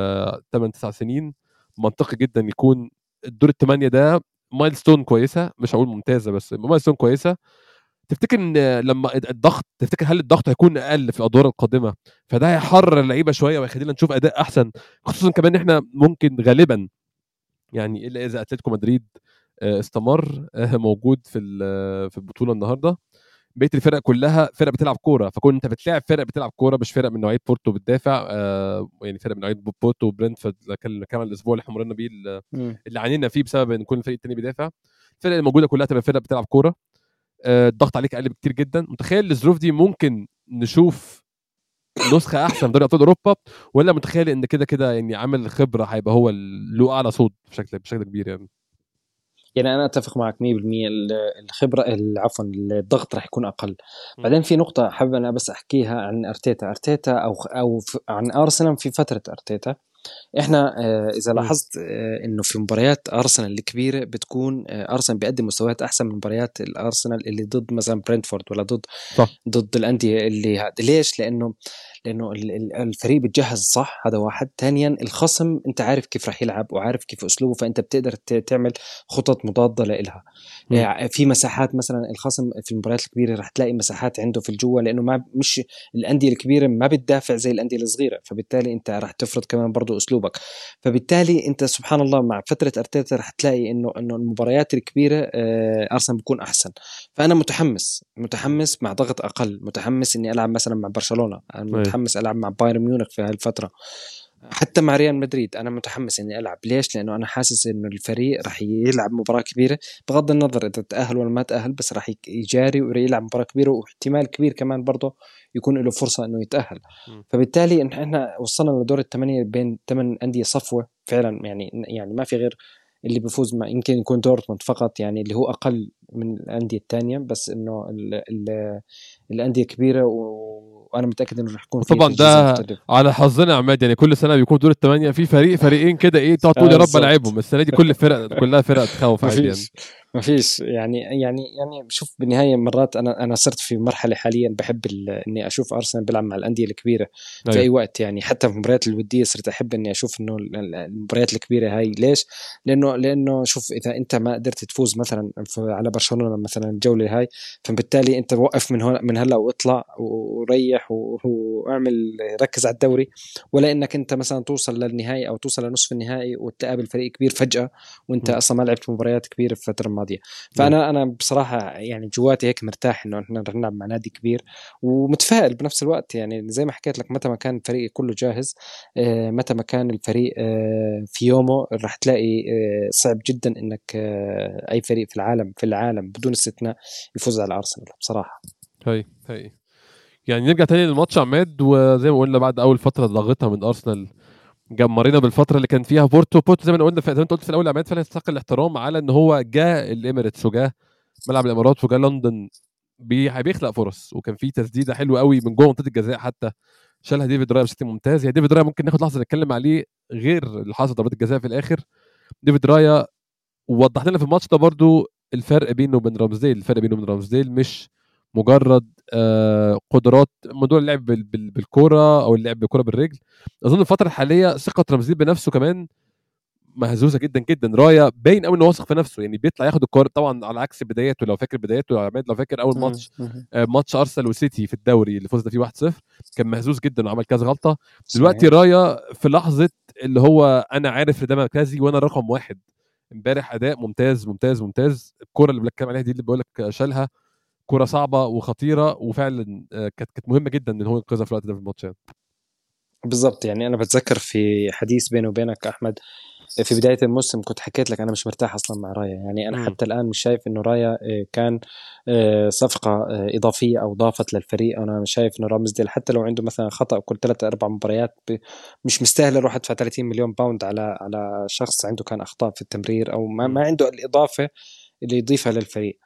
A: 8 9 سنين، منطقي جدا يكون الدور الثمانيه ده مايلستون كويسه، مش هقول ممتازه بس مايلستون كويسه. تفتكر ان لما تفتكر هل الضغط هيكون اقل في الادوار القادمه، فده هيحرر اللعيبه شويه ويخلينا نشوف اداء احسن، خصوصا كمان ان احنا ممكن غالبا يعني الا اذا اتلتيكو مدريد استمر موجود في البطوله النهارده، بقيه الفرق كلها فرق بتلعب كوره، فكون انت بتلاعب فرق بتلعب كوره مش فرق من نوعيه بورتو بتدافع، يعني فرق من نوعيه بورتو وبرنتفورد كان الاسبوع اللي احنا مرينا بيه اللي عانينا فيه بسبب ان كل الفريق الثاني بيدافع. الفرق الموجوده كلها تبقى فرق بتلعب كوره، الضغط عليك اقل بكتير جدا. متخيل الظروف دي ممكن نشوف نسخه احسن من دوري ابطال اوروبا، ولا متخيل ان كده كده يعني عامل الخبره هيبقى هو له اعلى صوت بشكل كبير يعني؟
B: يعني انا اتفق معك 100%. الخبره، عفوا الضغط راح يكون اقل. بعدين في نقطه حابب انا بس احكيها عن ارتيتا او عن ارسنال في فتره ارتيتا. احنا اذا لاحظت انه في مباريات ارسنال الكبيره بتكون ارسنال بيقدم مستويات احسن من مباريات الارسنال اللي ضد مثلا برينتفورد، ولا
A: صح.
B: ضد الانديه اللي ليش؟ لانه الفريق بتجهز صح، هذا واحد. ثانيا الخصم انت عارف كيف راح يلعب وعارف كيف اسلوبه، فانت بتقدر تعمل خطط مضاده لإلها. يعني في مساحات مثلا الخصم في المباريات الكبيره راح تلاقي مساحات عنده في الجوا، لانه ما مش الانديه الكبيره ما بتدافع زي الانديه الصغيره، فبالتالي انت راح تفرض كمان برضو اسلوبك. فبالتالي انت سبحان الله مع فتره ارتيتا راح تلاقي انه المباريات الكبيره ارسنال بيكون احسن. فانا متحمس مع ضغط اقل، متحمس اني العب مثلا مع برشلونه، متحمس العب مع بايرن ميونخ في هالفتره، حتى مع ريال مدريد انا متحمس اني العب. ليش؟ لانه انا حاسس انه الفريق راح يلعب مباراه كبيره، بغض النظر اذا تاهل ولا ما تاهل، بس راح يجاري ويلعب مباراه كبيره، واحتمال كبير كمان برضه يكون له فرصه انه يتاهل. فبالتالي احنا وصلنا لدور الثمانيه بين 8 انديه صفوه فعلا، يعني ما في غير اللي بيفوز، ما يمكن يكون دورتموند فقط يعني اللي هو اقل من الانديه الثانيه، بس انه الانديه كبيره، وانا متاكد انه راح يكون في
A: طبعا
B: تجهيز
A: ده
B: مختلف.
A: على حظنا يا عماد، يعني كل سنه بيكون دور الثمانيه في فريقين كده، ايه تقعد تقول يا رب العبهم.
B: بالضبط.
A: السنه دي كل فرق كلها فرق تخوف
B: ما
A: عادي يعني.
B: فيش ما فيش يعني شوف بالنهايه مرات انا صرت في مرحله حاليا بحب اني اشوف ارسنال بيلعب مع الانديه الكبيره في
A: أيوه.
B: اي وقت، يعني حتى في المباريات الوديه صرت احب اني اشوف انه المباريات الكبيره هاي. ليش؟ لانه شوف اذا انت ما قدرت تفوز مثلا على برشلونه مثلا الجوله هاي، فبالتالي انت وقف من هلا واطلع وريح واعمل ركز على الدوري، ولا انك انت مثلا توصل للنهائي او توصل لنصف النهائي وتقابل فريق كبير فجاه وانت اصلا ما لعبت مباريات كبيره في الفتره الماضيه. فانا بصراحه يعني جواتي هيك مرتاح انه احنا رح نلعب مع نادي كبير، ومتفائل بنفس الوقت. يعني زي ما حكيت لك، متى ما كان الفريق كله جاهز، متى ما كان الفريق في يومه، رح تلاقي صعب جدا انك اي فريق في العالم بدون استثناء يفوز على ارسنال بصراحه.
A: هي يعني نرجع تاني للماتش عماد، وزي ما قلنا بعد اول فتره ضاغطها من ارسنال، مرينا بالفتره اللي كان فيها بورتو زي ما قلنا، زي ما انت قلت في الاول عماد، فعلا يستحق الاحترام على ان هو جاء الاميريتس وجاء ملعب الامارات وجاء لندن بيخلق فرص، وكان في تسديده حلوه قوي من جوه منطقه الجزاء حتى شالها ديفيد رايا بشكل ممتاز. يعني ديفيد رايا ممكن ناخد لحظه نتكلم عليه غير اللي حصل ضربات الجزاء في الاخر. ديفيد رايا ووضح لنا في الماتش ده برضو الفرق بينه وبين رامزديل مش مجرد قدرات موضوع اللعب بالكوره او اللعب بالكوره بالرجل. اظن الفتره الحاليه ثقه رامزديل بنفسه كمان مهزوزه جدا جدا. رايا باين قوي انه واثق في نفسه، يعني بيطلع ياخد الكوره طبعا على عكس بداياته. لو فاكر بداياته يا عماد، لو فاكر اول ماتش ماتش ارسنال وسيتي في الدوري اللي فزنا فيه 1-0 كان مهزوز جدا وعمل كذا غلطه. دلوقتي رايا في لحظه اللي هو انا عارف ان ده مركزي وانا رقم واحد. امبارح اداء ممتاز ممتاز ممتاز. الكوره اللي بتكلم عليها دي اللي بقول لك شالها كوره صعبه وخطيره وفعلا كانت مهمه جدا ان هو ينقذها في الوقت ده في الماتش.
B: بالضبط. يعني انا بتذكر في حديث بيني وبينك احمد في بداية الموسم كنت حكيت لك أنا مش مرتاح أصلا مع رايا. يعني أنا حتى الآن مش شايف إنه رايا كان صفقة إضافية أو ضافت للفريق. أنا مش شايف إنه رامزديل حتى لو عنده مثلا خطأ كل 3-4 مباريات مش مستاهل أروح أدفع 30 مليون باوند على شخص عنده كان أخطاء في التمرير أو ما عنده الإضافة اللي يضيفها للفريق.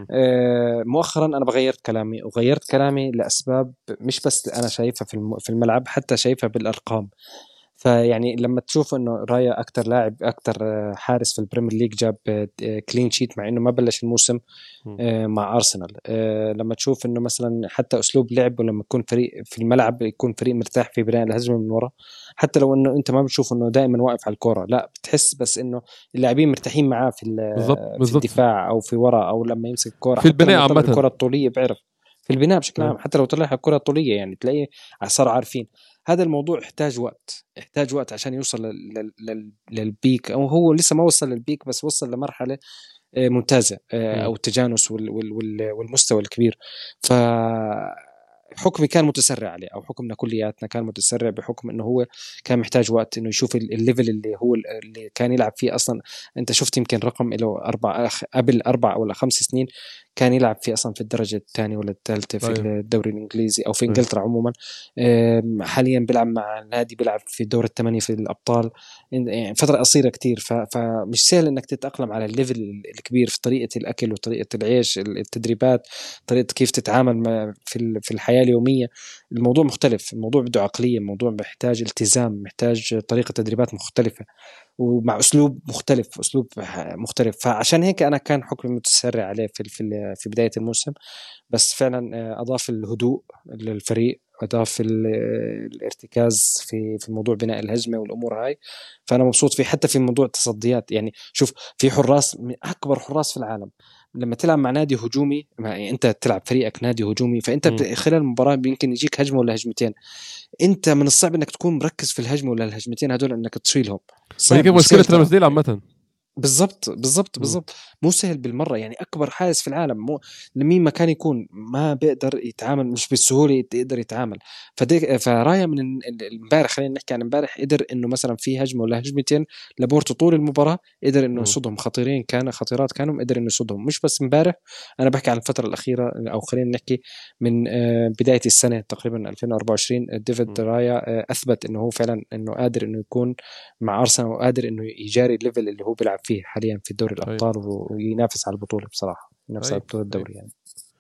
B: مؤخرا أنا وغيرت كلامي لأسباب مش بس أنا شايفها في الملعب، حتى شايفها بالأرقام. فيعني لما تشوف انه رايا اكتر لاعب اكتر حارس في البريمير ليج جاب كلين شيت مع انه ما بلش الموسم مع ارسنال. لما تشوف انه مثلا حتى اسلوب لعبه لما يكون فريق في الملعب يكون فريق مرتاح في بناء الهجمه من ورا، حتى لو انه انت ما بتشوف انه دائما واقف على الكره، لا بتحس بس انه اللاعبين مرتاحين معاه في
A: بالضبط
B: الدفاع او في ورا او لما يمسك الكره،
A: في
B: حتى
A: البناء
B: لما يطلع
A: عامه.
B: الكره الطوليه بيعرف في البناء بشكل عام. حتى لو طلعها الكره الطوليه يعني تلاقيه صاروا عارفين. هذا الموضوع يحتاج وقت عشان يوصل للبيك، او هو لسه ما وصل للبيك بس وصل لمرحله ممتازه او التجانس والمستوى الكبير. ف حكمي كان متسرع عليه، او حكمنا كلياتنا كان متسرع بحكم انه هو كان محتاج وقت انه يشوف الليفل اللي كان يلعب فيه اصلا. انت شفت يمكن رقم له قبل 4 ولا 5 سنين كان يلعب فيه اصلا في الدرجه الثانيه ولا الثالثه في الدوري الانجليزي او في انجلترا عموما. حاليا بيلعب مع نادي بيلعب في دور الثمانيه في الابطال، يعني فتره قصيره كتير. فمش سهل انك تتاقلم على الليفل الكبير في طريقه الاكل وطريقه العيش التدريبات، طريقه كيف تتعامل في الحياه اليوميه. الموضوع مختلف، الموضوع بده عقليه، الموضوع محتاج التزام، محتاج طريقه تدريبات مختلفه ومع اسلوب مختلف. فعشان هيك انا كان حكمي متسرع عليه في بدايه الموسم. بس فعلا اضاف الهدوء للفريق، اضاف الارتكاز في موضوع بناء الهجمه والامور هاي. فانا مبسوط فيه. حتى في موضوع التصديات، يعني شوف في حراس من اكبر حراس في العالم لما تلعب مع نادي هجومي، يعني انت تلعب فريقك نادي هجومي، فانت خلال المباراه يمكن يجيك هجمه ولا هجمتين، انت من الصعب انك تكون مركز في الهجمه ولا الهجمتين هدول انك تصيلهم.
A: ودي مشكله رامزديل عامه.
B: بالضبط مو سهل بالمره. يعني اكبر حارس في العالم مو لمين ما كان يكون ما بيقدر يتعامل، مش بالسهوله يقدر يتعامل. فرايا من امبارح، خلينا نحكي عن امبارح، قدر انه مثلا في هجمه ولا هجمتين لبورتو طول المباراه قدر انه يصدهم خطيرات كانوا قدر انه يصدهم. مش بس امبارح، انا بحكي عن الفتره الاخيره، او خلينا نحكي من بدايه السنه تقريبا 2024. ديفيد رايا اثبت انه هو فعلا انه قادر انه يكون مع ارسنال وقادر انه يجاري الليفل اللي هو بيلعب فيه حاليا في دوري الابطال وينافس على البطوله. بصراحه ينافس على بطوله الدوري يعني.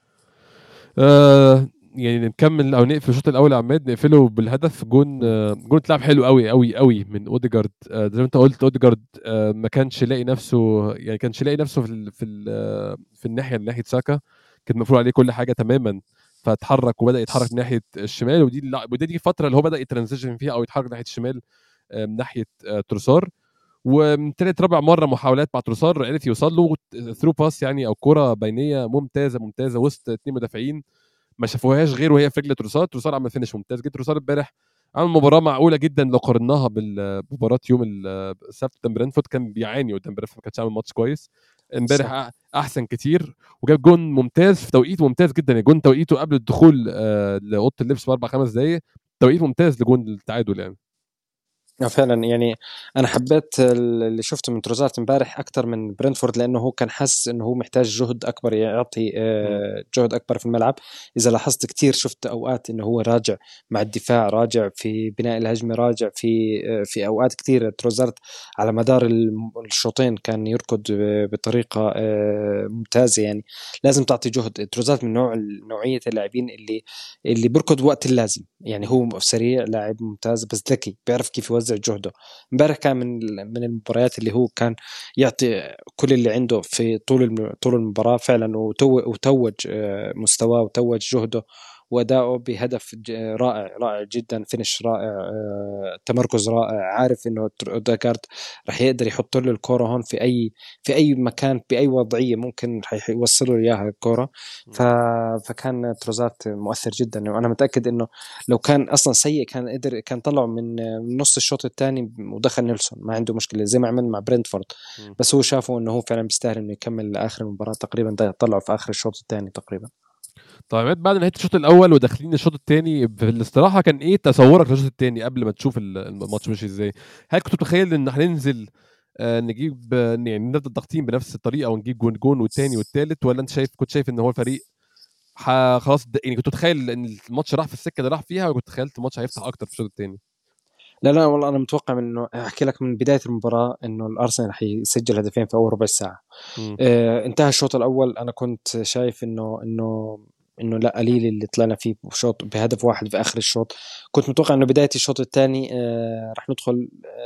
A: يعني نكمل او نقفل الشوط الاول يا عماد، نقفله بالهدف. جون اتلعب حلو قوي قوي قوي من اوديجارد. زي ما انت قلت اوديجارد ما كانش لاقي نفسه، يعني كانش لاقي نفسه في الناحيه اللي ناحيه ساكا. كان مفروض عليه كل حاجه تماما، فاتحرك وبدا يتحرك ناحيه الشمال. ودي الفتره اللي هو بدا يترانزيشن فيها او يتحرك ناحيه الشمال من ناحيه تروسار. ومن ثالث رابع مره محاولات مع تروسار عرف يوصل له ثرو باس، يعني او كره بينيه ممتازه وسط 2 مدافعين ما شافوهاش غير وهي في رجل تروسار عمل فينش ممتاز جدا. تروسار امبارح عمل مباراه معقوله جدا لو قارناها بالمباراه يوم السبت قدام برينفورد. كان بيعاني قدام برينفورد، ما كانش عامل ماتش كويس. امبارح احسن كتير وجاب جون ممتاز في توقيت ممتاز جدا. الجون توقيته قبل الدخول لاوضه اللبس ب4-5 دقائق، توقيت ممتاز لجون التعادل يعني.
B: فعلا يعني انا حبيت اللي شفته من تروزارت امبارح اكثر من برينفورد، لانه هو كان حاسس انه هو محتاج جهد اكبر، يعطي جهد اكبر في الملعب. اذا لاحظت كتير شفت اوقات انه هو راجع مع الدفاع، راجع في بناء الهجمه، راجع في اوقات كتير. تروزارت على مدار الشوطين كان يركض بطريقه ممتازه. يعني لازم تعطي جهد. تروزارت من نوعيه اللاعبين اللي بيركض وقت اللازم. يعني هو سريع، لاعب ممتاز، بس ذكي، بيعرف كيف يوزع يوزع جهده. امبارح كان من المباريات اللي هو كان يعطي كل اللي عنده في طول المباراة فعلا، وتوج مستواه وتوج جهده وأداؤه بهدف رائع جدا، فينش رائع، تمركز رائع، عارف إنه أوديغارد رح يقدر يحط له الكرة هون في أي مكان بأي وضعية ممكن رح يوصله إياها الكرة. فكان تروزارت مؤثر جدا، وأنا متأكد إنه لو كان أصلا سيء كان طلعه من نص الشوط الثاني ودخل نيلسون، ما عنده مشكلة زي ما عمل مع برينتفورد. بس هو شافه إنه هو فعلا بيستاهل إنه يكمل لآخر المباراة تقريبا، ده طلعه في آخر الشوط الثاني تقريبا.
A: طيب بعد نهايه الشوط الاول وداخلين الشوط الثاني في الاستراحه، كان ايه تصورك للشوط الثاني قبل ما تشوف الماتش ماشي ازاي؟ هل كنت متخيل ان هننزل نجيب يعني نفضل ضاغطين بنفس الطريقه ونجيب جون والثاني والثالث، ولا انت كنت شايف ان هو الفريق خلاص يعني كنت متخيل ان الماتش راح في السكه اللي راح فيها، وكنت تخيلت الماتش هيفتح اكتر في الشوط الثاني؟
B: لا والله انا متوقع من انه احكي لك من بدايه المباراه انه الارسنال رح يسجل هدفين في اول ربع ساعه. انتهى الشوط الاول، انا كنت شايف انه لا قليل اللي طلعنا فيه شوط بهدف واحد في اخر الشوط. كنت متوقع انه بدايه الشوط الثاني رح ندخل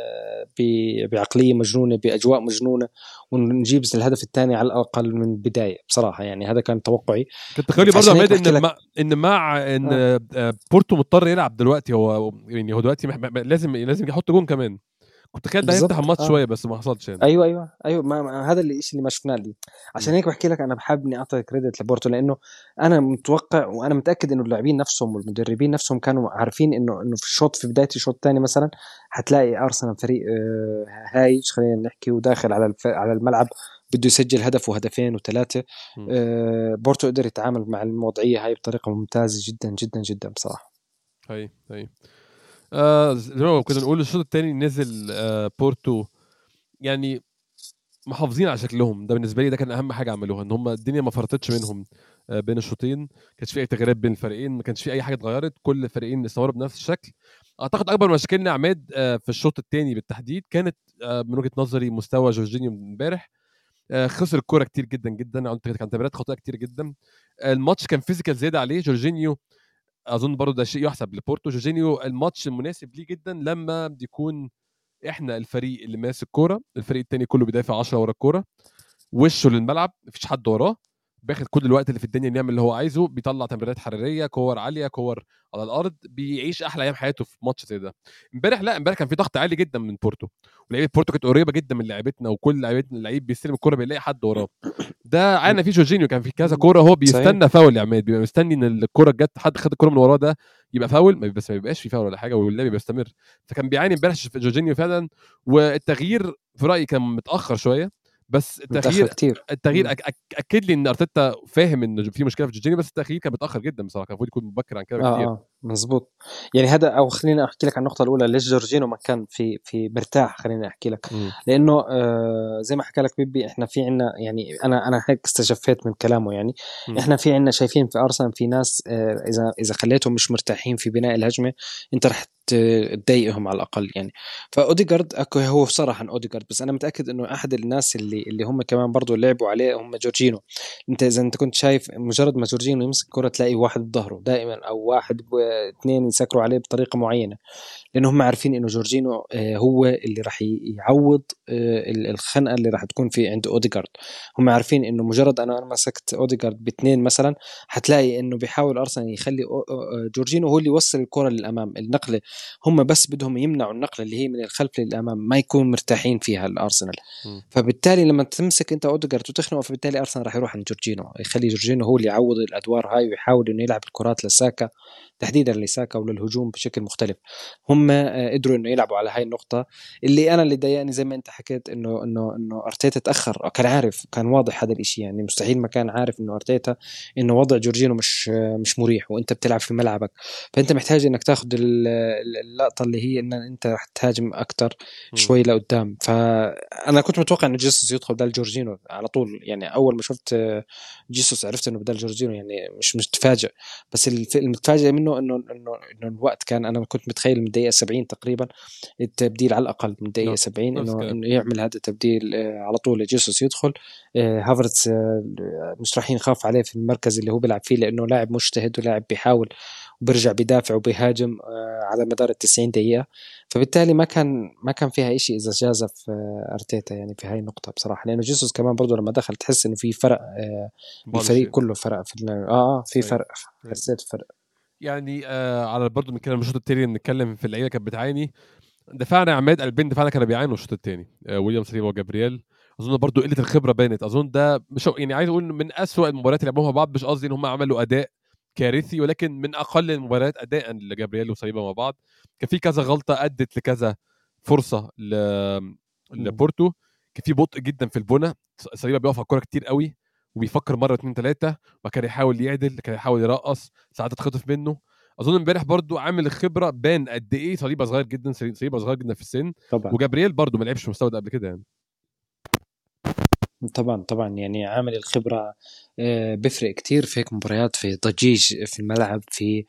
B: بعقليه مجنونه، باجواء مجنونه، ونجيب الهدف الثاني على الاقل من البدايه بصراحه. يعني هذا كان توقعي.
A: كنت تخيلي برضه
B: عشان هيك
A: عماد
B: بحكي
A: ان
B: لك
A: ان بورتو مضطر يلعب دلوقتي، هو دلوقتي لازم يحط جون كمان. كنت تخيل ده هيفتح
B: بالضبط.
A: الماتش شويه، بس ما حصلش يعني.
B: ايوه ما هذا الشيء اللي ما شفناه لي. عشان هيك بحكي لك انا بحب اني اعطي كريدت لبورتو، لانه انا متوقع وانا متاكد انه اللاعبين نفسهم والمدربين نفسهم كانوا عارفين انه في بدايه الشوط الثاني مثلا حتلاقي ارسنال فريق هايج خلينا نحكي، وداخل على الملعب بده يسجل هدف وهدفين وثلاثه. بورتو قدر يتعامل مع الوضعيه هاي بطريقه ممتازه جدا جدا جدا بصراحه.
A: هي زي ما كنا نقول الشوط الثاني نزل بورتو يعني محافظين على شكلهم. ده بالنسبه لي ده كان اهم حاجه عملوها، ان هم الدنيا ما فرطتش منهم بين الشوطين. ما كانش في اي تغييرات بين الفريقين، ما كانش في اي حاجه اتغيرت، كل الفريقين استمروا بنفس الشكل. اعتقد اكبر مشاكلنا عماد في الشوط الثاني بالتحديد كانت من وجهه نظري مستوى جورجينيو امبارح. خسر الكوره كتير جدا جدا، كان تمريرات خاطئه كتير جدا. الماتش كان فيزيكال زياده عليه. جورجينيو اظن برضو ده شيء يحسب لبورتو. جورجينيو الماتش المناسب ليه جدا لما يكون احنا الفريق اللي ماسك كوره، الفريق التاني كله بيدافع 10 ورا الكوره، وشه للملعب، مفيش حد وراه، باخد كل الوقت اللي في الدنيا يعمل اللي هو عايزه، بيطلع تمريرات حراريه، كور عاليه، كور على الارض، بيعيش احلى ايام حياته في ماتش زي ده. امبارح لا، امبارح كان في ضغط عالي جدا من بورتو، ولعيبه بورتو كانت قريبه جدا من لعيبتنا، وكل لعيبتنا اللعيب بيستلم الكوره بيلاقي حد وراه. ده عانى فيه جورجينيو، كان في كذا كوره هو
B: صحيح.
A: بيستنى فاول يا عماد، بيبقى مستني ان الكوره جت حد خد الكوره من وراه ده يبقى فاول، بس ما بيبقاش في فاول ولا حاجه، واللعب بيستمر. فكان بيعاني امبارح جورجينيو فعلا. والتغيير في رايي كان متاخر شويه، بس
B: متاخر كتير.
A: التغيير اكد لي ان ارتيتا فاهم ان في مشكله في جورجينيو، بس التغيير كان متاخر جدا بصراحه، كان المفروض يكون مبكر عن كده بكتير.
B: مزبوط. يعني هذا، او خليني احكي لك عن النقطه الاولى ليش جورجينو ما كان في مرتاح. خليني احكي لك لانه زي ما حكى لك بيبي، احنا في عنا يعني انا هيك استجفيت من كلامه. يعني احنا في عنا شايفين في ارسنال في ناس اذا خليتهم مش مرتاحين في بناء الهجمه انت رح تضايقهم على الاقل. يعني فاوديجارد هو بصراحه اوديجارد، بس انا متاكد انه احد الناس اللي هم كمان برضو لعبوا عليه هم جورجينو. اذا انت كنت شايف مجرد ما جورجينو يمسك كرة تلاقي واحد بظهره دائما، او واحد اثنين يسكروا عليه بطريقه معينه، لانه هم عارفين انه جورجينو هو اللي راح يعوض الخنقه اللي راح تكون في عند اوديجارد. هم عارفين انه مجرد انا مسكت اوديجارد باثنين مثلا، حتلاقي انه بيحاول ارسنال يخلي جورجينو هو اللي يوصل الكره للامام، النقله. هم بس بدهم يمنعوا النقله اللي هي من الخلف للامام، ما يكون مرتاحين فيها الارسنال. فبالتالي لما تمسك انت اوديجارد وتخنقه، فبالتالي ارسنال راح يروح عند جورجينو، يخلي جورجينو هو اللي يعوض الادوار هاي، ويحاول انه يلعب الكرات لساكا، تحديدا لساكا وللهجوم بشكل مختلف. هم قدروا انه يلعبوا على هاي النقطه. اللي ضايقني زي ما انت حكيت انه ارتيتا تاخر، كان عارف، كان واضح هذا الاشي. يعني مستحيل ما كان عارف انه ارتيتا انه وضع جورجينو مش مريح، وانت بتلعب في ملعبك، فانت محتاج انك تاخذ اللقطه اللي هي ان انت رح تهاجم اكتر شوي لقدام. فانا كنت متوقع انه جيسوس يدخل بدل جورجينو على طول. يعني اول ما شفت جيسوس عرفت انه بدل جورجينو، يعني مش متفاجئ. بس المتفاجئ منه انه الوقت كان، انا كنت متخيل من الدقيقه 70 تقريبا التبديل على الاقل، من الدقيقه 70 انه يعمل هذا التبديل على طول، جيسوس يدخل. هافرتس مش راح ينخاف عليه في المركز اللي هو بيلعب فيه، لانه لاعب مجتهد ولاعب بيحاول وبرجع بدافع وبيهاجم على مدار 90 دقيقة. فبالتالي ما كان فيها إشي إذا جازف أرتيتا يعني في هاي النقطة بصراحة، لأنه جيسوس كمان برضو لما دخل تحس إنه في فرق، الفريق كله فرق في في فرق، حسيت فرق
A: يعني. على برضو بنتكلم الشوط التاني، بنتكلم في اللعيبه كانت بتعاني. دفاعنا عماد قلبين دفاعنا كانوا بيعانوا الشوط الثاني، ويليام سليبا وجابرييل. اظن برضو قله الخبره بانت. اظن ده مش يعني عايز اقول من اسوأ المباريات اللي لعبوها مع بعض، مش قصدي ان هم عملوا اداء كارثي، ولكن من اقل المباريات اداء لجابرييل وسليبا مع بعض. كان في كذا غلطه ادت لكذا فرصه لبورتو. كان في بطء جدا في البنى، سليبا بيقف على الكوره كتير قوي وبيفكر مره اتنين تلاته، وكان يحاول يعدل، كان يحاول يرقص، ساعات اتخطف منه. اظن امبارح برضو عامل الخبره بان قد ايه صليبه صغير جدا، صليبه صغير جدا في السن
B: طبعا.
A: وجابرييل برضو ما لعبش مستوى ده قبل كده يعني.
B: طبعا يعني عامل الخبرة بيفرق كتير في هيك مباريات، في ضجيج في الملعب، في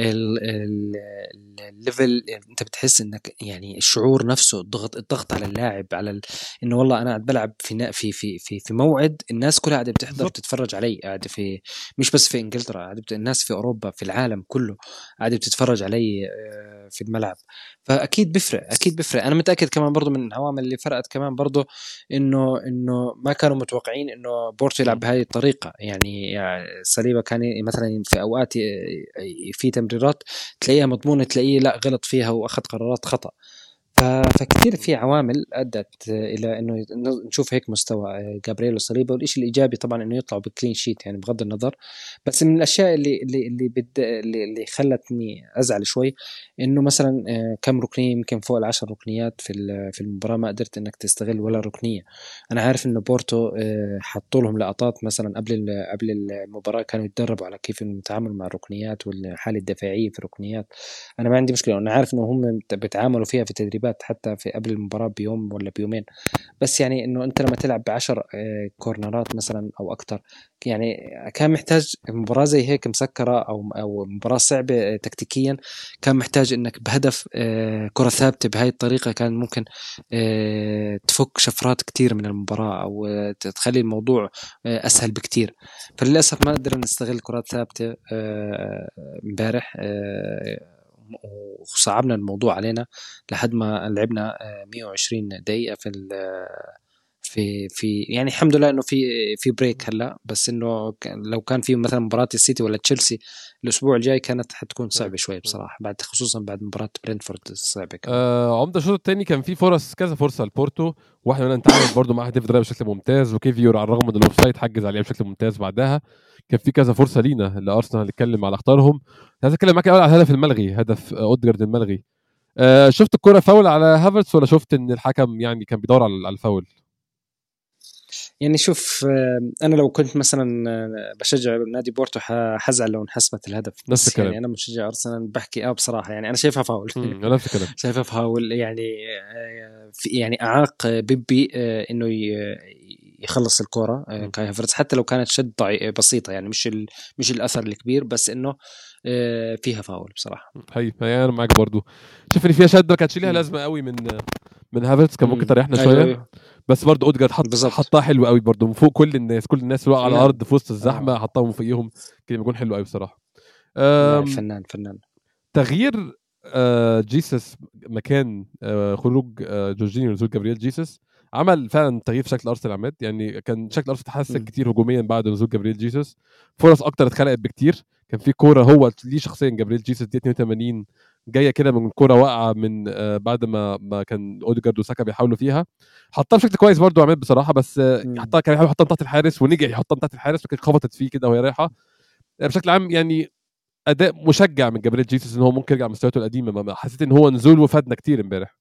B: الليفل. انت بتحس انك يعني الشعور نفسه، الضغط على اللاعب، على انه والله انا قاعد بلعب في موعد الناس كلها قاعده بتحضر تتفرج علي، قاعده في مش بس في انجلترا، قاعده الناس في اوروبا في العالم كله قاعده بتتفرج علي في الملعب. فاكيد بيفرق. انا متاكد كمان برضو من العوامل اللي فرقت كمان برضو انه ما كانوا متوقعين انه بورتو يلعب بهذه الطريقه. يعني سليبا كان مثلا في اوقات في تمريرات تلاقيها مضمونه، تلاقيه لا غلط فيها واخذ قرارات خطا. فكتير في عوامل أدت إلى إنه نشوف هيك مستوى جابرييل وصليبا. والإشي الإيجابي طبعا إنه يطلعوا بكلين شيت يعني بغض النظر. بس من الأشياء اللي خلتني أزعل شوي إنه مثلا كم ركنية، يمكن فوق 10 ركنيات في المباراة ما قدرت إنك تستغل ولا ركنية. أنا عارف إنه بورتو حطوا لهم لقطات مثلا قبل المباراة، كانوا يتدربوا على كيف يتعاملوا مع الركنيات والحالة الدفاعية في الركنيات. أنا ما عندي مشكلة، أنا عارف إنه هم بيتعاملوا فيها في تدريبات حتى في قبل المباراة بيوم ولا بيومين. بس يعني إنه أنت لما تلعب ب10 كورنرات مثلا أو أكتر، يعني كان محتاج مباراة زي هيك مسكرة أو مباراة صعبة تكتيكيا، كان محتاج إنك بهدف كرة ثابتة بهاي الطريقة كان ممكن تفك شفرات كتير من المباراة، أو تخلي الموضوع أسهل بكتير. فللأسف ما قدرنا نستغل كرات ثابتة امبارح، وصعبنا الموضوع علينا لحد ما لعبنا 120 دقيقة في يعني الحمد لله انه في بريك هلا. بس انه لو كان في مثلا مباراة السيتي ولا تشيلسي الاسبوع الجاي كانت حتكون صعبة شوي بصراحة، بعد خصوصا بعد مباراة برينتفورد الصعبة كمان.
A: عمده الشوط الثاني كان في فرص، كذا فرصه لبورتو، واحده منها انتهت برضو مع هدف ضربه بشكل ممتاز، وكيفيور على الرغم من الاوفسايد حجز عليه بشكل ممتاز بعدها. كان في كذا فرصه لينا لارسنال نتكلم على اختارهم. عايز اتكلم معاك الاول على الهدف الملغي، هدف اودجارد الملغي. شفت الكرة فاول على هافرتس ولا شفت ان الحكم يعني كان بيدور على الفاول؟
B: يعني شوف، انا لو كنت مثلا بشجع نادي بورتو حزعل لو انحسبت الهدف.
A: نفس
B: بس
A: الكلام.
B: يعني انا مشجع ارسنال بحكي بصراحه يعني انا شايفها فاول.
A: نفس الكلام.
B: شايفها فاول يعني. يعني اعاق بيبي انه يخلص الكرة كاي هافرتز، حتى لو كانت شد بسيطه يعني مش الاثر الكبير، بس انه فيها فاول بصراحه.
A: هي انا معاك برضو، شوف ان فيها شد ما كانتش ليها لازمه قوي من هافرتز، كان ممكن تريحنا شويه.
B: أيوة.
A: بس برضو اودجارد حطها حلو قوي برضو من فوق كل الناس اللي على الارض في وسط الزحمه حطها من فوقيهم، كان بيكون حلو قوي بصراحه.
B: فنان.
A: تغيير جيسس مكان خروج جورجينيو ونزول جابرييل جيسس عمل فعلا تغيير في شكل ارسنال عماد. يعني كان شكل ارسنال تحسن كتير هجوميا بعد نزول جابرييل جيسس، فرص اكتر اتخلقت بكتير. كان في كوره هو ليه شخصيا جابرييل جيسس دي 82 جايه كده من كوره واقعه من بعد ما كان اوديجارد وساكا بيحاولوا فيها، حطها بشكل كويس برضو عماد بصراحه. بس حطها كان يحاول يحطها تحت الحارس ونجح يحطها تحت الحارس، لكن خبطت فيه كده وهي رايحه. بشكل عام يعني اداء مشجع من جابريل جيسوس ان هو ممكن يرجع مستوياته القديمه. ما حسيت ان هو نزول وفادنا كتير امبارح.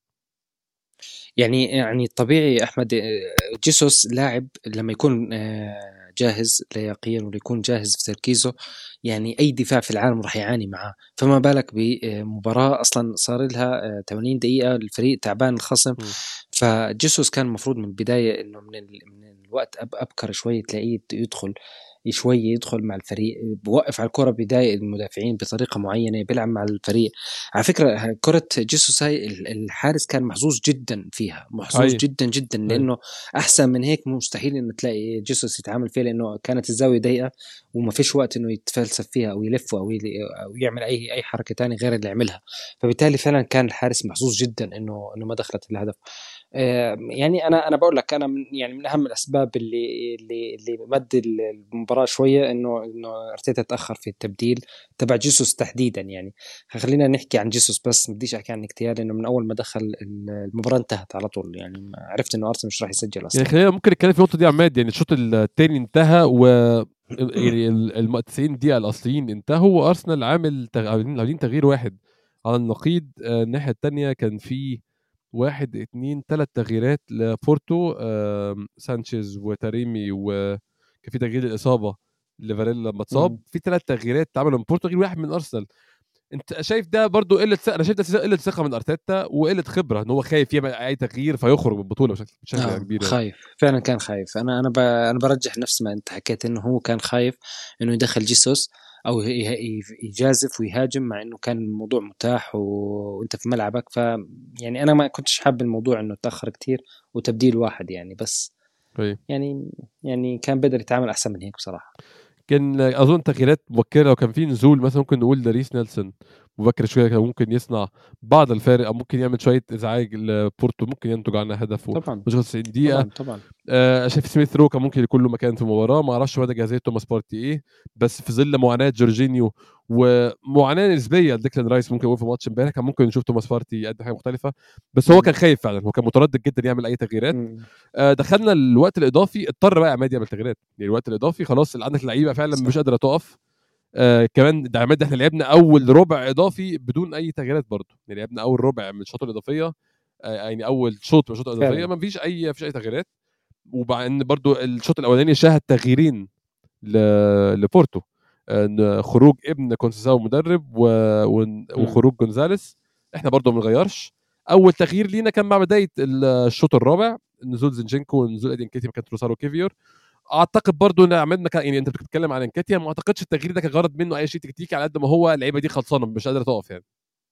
B: يعني طبيعي احمد، جيسوس لاعب لما يكون جاهز لياقيا ويكون جاهز في تركيزه، يعني اي دفاع في العالم راح يعاني معاه. فما بالك بمباراه اصلا صار لها 80 دقيقه الفريق تعبان الخصم. فجيسوس كان المفروض من البدايه انه من الوقت ابكر شوي تلاقيه يدخل شوي يدخل مع الفريق، بوقف على الكرة، بداية المدافعين بطريقة معينة، بيلعب مع الفريق. على فكرة كرة جيسوس هاي الحارس كان محظوظ جدا فيها، محظوظ جدا جدا، لأنه أحسن من هيك مستحيل إنه تلاقي جيسوس يتعامل فيها، لأنه كانت الزاوية ضيقة وما فيش وقت إنه يتفلسف فيها أو يلف أو يعمل أي حركة تانية غير اللي عملها. فبالتالي فعلا كان الحارس محظوظ جدا إنه ما دخلت الهدف. يعني انا بقول لك انا يعني من اهم الاسباب اللي مد المباراه شويه انه ارتيتا تاخر في التبديل تبع جيسوس تحديدا. يعني خلينا نحكي عن جيسوس بس، ما بديش احكي عن نكتيار، لانه من اول ما دخل المباراه انتهت على طول. يعني عرفت انه ارسنال مش راح يسجل اصلا.
A: يعني خلينا ممكن نتكلم في النقطه دي يا عماد. يعني الشوط الثاني انتهى و يعني ال 90 دقيقه الاصليين انتهوا، وارسنال عاملين تغيير واحد على النقيض. الناحيه الثانيه كان في 1 2 3 تغييرات لبورتو، سانشيز وتاريمي، وكان في تغيير الاصابه لفاريلا لما اتصاب. في 3 تغييرات اتعملوا من بورتو، غير واحد من ارسنال. انت شايف ده برضو انا شايف ده قله ثقه من ارتيتا وقله خبره، ان هو خايف يعمل اي تغيير فيخرج من البطوله بشكل كبير يعني.
B: خايف فعلا، كان خايف. انا برجح نفس ما انت حكيت، انه هو كان خايف انه يدخل جيسوس او يجازف ويهاجم، مع انه كان الموضوع متاح وانت في ملعبك. يعني انا ما كنتش حابب الموضوع انه تاخر كتير وتبديل واحد يعني. بس
A: طيب.
B: يعني كان بدر يتعامل احسن من هيك بصراحه.
A: كان اظن تغييرات مبكره، لو كان في نزول مثلا ممكن نقول لريس نيلسون مبكر شويه، كان ممكن يصنع بعض الفارق، او ممكن يعمل شويه ازعاج لبورتو، ممكن ينتج عنها هدف
B: طبعا
A: ومش 90 دقيقه.
B: طبعا.
A: شايف سميث رو كان ممكن يكون له مكان في المباراه. ما اعرفش مدى جاهزيه توماس بارتي ايه، بس في ظل معاناه جورجينيو ومعاناه نسبيه لديكلان رايس، ممكن يكون في ماتش امبارح كان ممكن نشوف توماس بارتي يقدم حاجه مختلفه. بس هو كان خايف فعلا، هو كان متردد جدا يعمل اي تغييرات. دخلنا الوقت الاضافي، اضطر بقى عماد يعمل تغييرات. يعني الوقت الاضافي خلاص عندك لعيبه فعلا مش قادره تقف. كمان ده عماد، احنا لعبنا اول ربع اضافي بدون اي تغييرات برضه. يعني لعبنا اول ربع من الشوط الاضافيه، يعني اول شوط من الشوط الاضافيه ما فيش اي تغييرات. وبعد ان برضو الشوط الاولاني شاهد تغييرين لبورتو، ان خروج ابن كونسيساو مدرب وخروج جونزاليس. احنا برضو ما بنغيرش. اول تغيير لينا كان مع بدايه الشوط الرابع، نزول زينشينكو ونزول ادين كيتي مكان تروسارو كيفيور. اعتقد برضو ان عماد مكان، يعني انت بتتكلم عن انكاتيا، ما اعتقدش التغيير ده كان غرض منه اي شيء تكتيكي، على قد ما هو اللعيبه دي خلصانه مش قادره تقف يعني.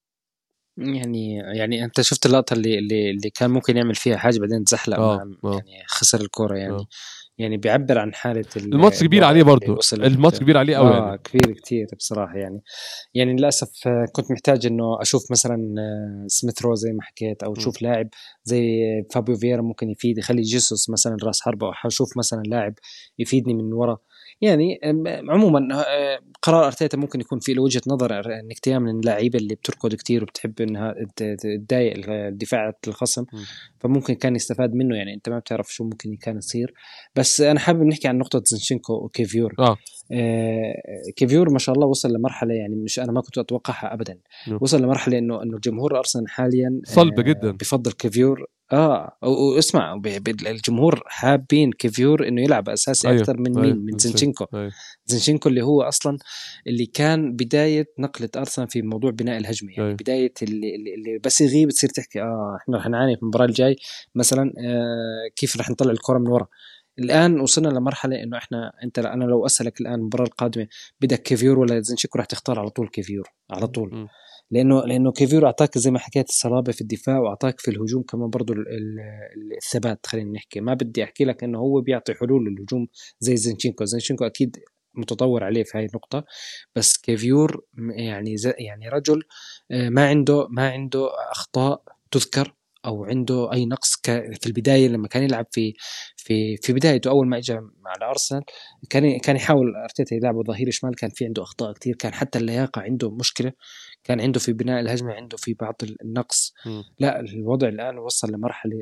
B: يعني انت شفت اللقطه اللي كان ممكن يعمل فيها حاجه، بعدين تزحلق مع يعني خسر الكره يعني. يعني بيعبر عن حالة
A: الماتش كبير عليه
B: الوضع اللي
A: برضو،
B: وصل.
A: الماتش كبير عليه قوي يعني.
B: كبير كتير بصراحة يعني للأسف كنت محتاج إنه أشوف مثلا سميث رو زي ما حكيت، أو تشوف لاعب زي فابيو فييرا ممكن يفيد، يخلي جيسوس مثلا راس حربة، أو أشوف مثلا لاعب يفيدني من ورا. يعني عموما قرار أرتيتا ممكن يكون في له وجهة نظر، إنك تعمل من اللاعيبة اللي بتركض كتير وبتحب إنها تضايق الدفاع الخصم، فممكن كان يستفاد منه. يعني أنت ما بتعرف شو ممكن كان يصير. بس أنا حابب نحكي عن نقطة زينشينكو وكيفيور. كيفيور ما شاء الله وصل لمرحلة، يعني مش أنا ما كنت أتوقعها أبدا. وصل لمرحلة إنه جمهور أرسنال حاليا
A: صلب جدا
B: بفضل كيفيور. واسمع، الجمهور حابين كيفيور إنه يلعب أساسي أكثر من مين، من زينشينكو. زينشينكو اللي هو أصلا اللي كان بداية نقلة أرسنال في موضوع بناء الهجمة. يعني بداية اللي بس يغيب تصير تحكي إحنا رح نعاني في المباراة الجاي مثلا، كيف رح نطلع الكرة من ورا. الآن وصلنا لمرحلة إنه أنا لو أسألك الآن المباراة القادمة بدك كيفيور ولا زينشينكو، رح تختار على طول كيفيور على طول. لأنه كيفيور أعطاك زي ما حكيت الصلابة في الدفاع، وأعطاك في الهجوم كمان برضو الثبات. خلينا نحكي، ما بدي أحكي لك إنه هو بيعطي حلول للهجوم زي زينشينكو أكيد متطور عليه في هاي النقطة. بس كيفيور يعني رجل ما عنده أخطاء تذكر، او عنده اي نقص. في البدايه لما كان يلعب في بدايته اول ما اجى على ارسنال، كان يحاول ارتيتا يلعبه ظهير شمال، كان في عنده اخطاء كتير، كان حتى اللياقه عنده مشكله، كان عنده في بناء الهجمه عنده في بعض النقص. لا الوضع الان وصل لمرحله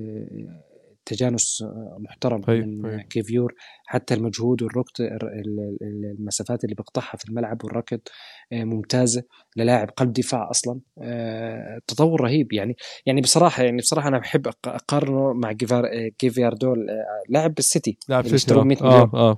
B: تجانس محترم من كيفيور. حتى المجهود والركض، المسافات اللي بيقطعها في الملعب والركض ممتازة للاعب قلب دفاع أصلا. تطور رهيب يعني بصراحة أنا بحب أقارنه مع جيفاردول، لاعب السيتي اللي اشتروه 100 مليون.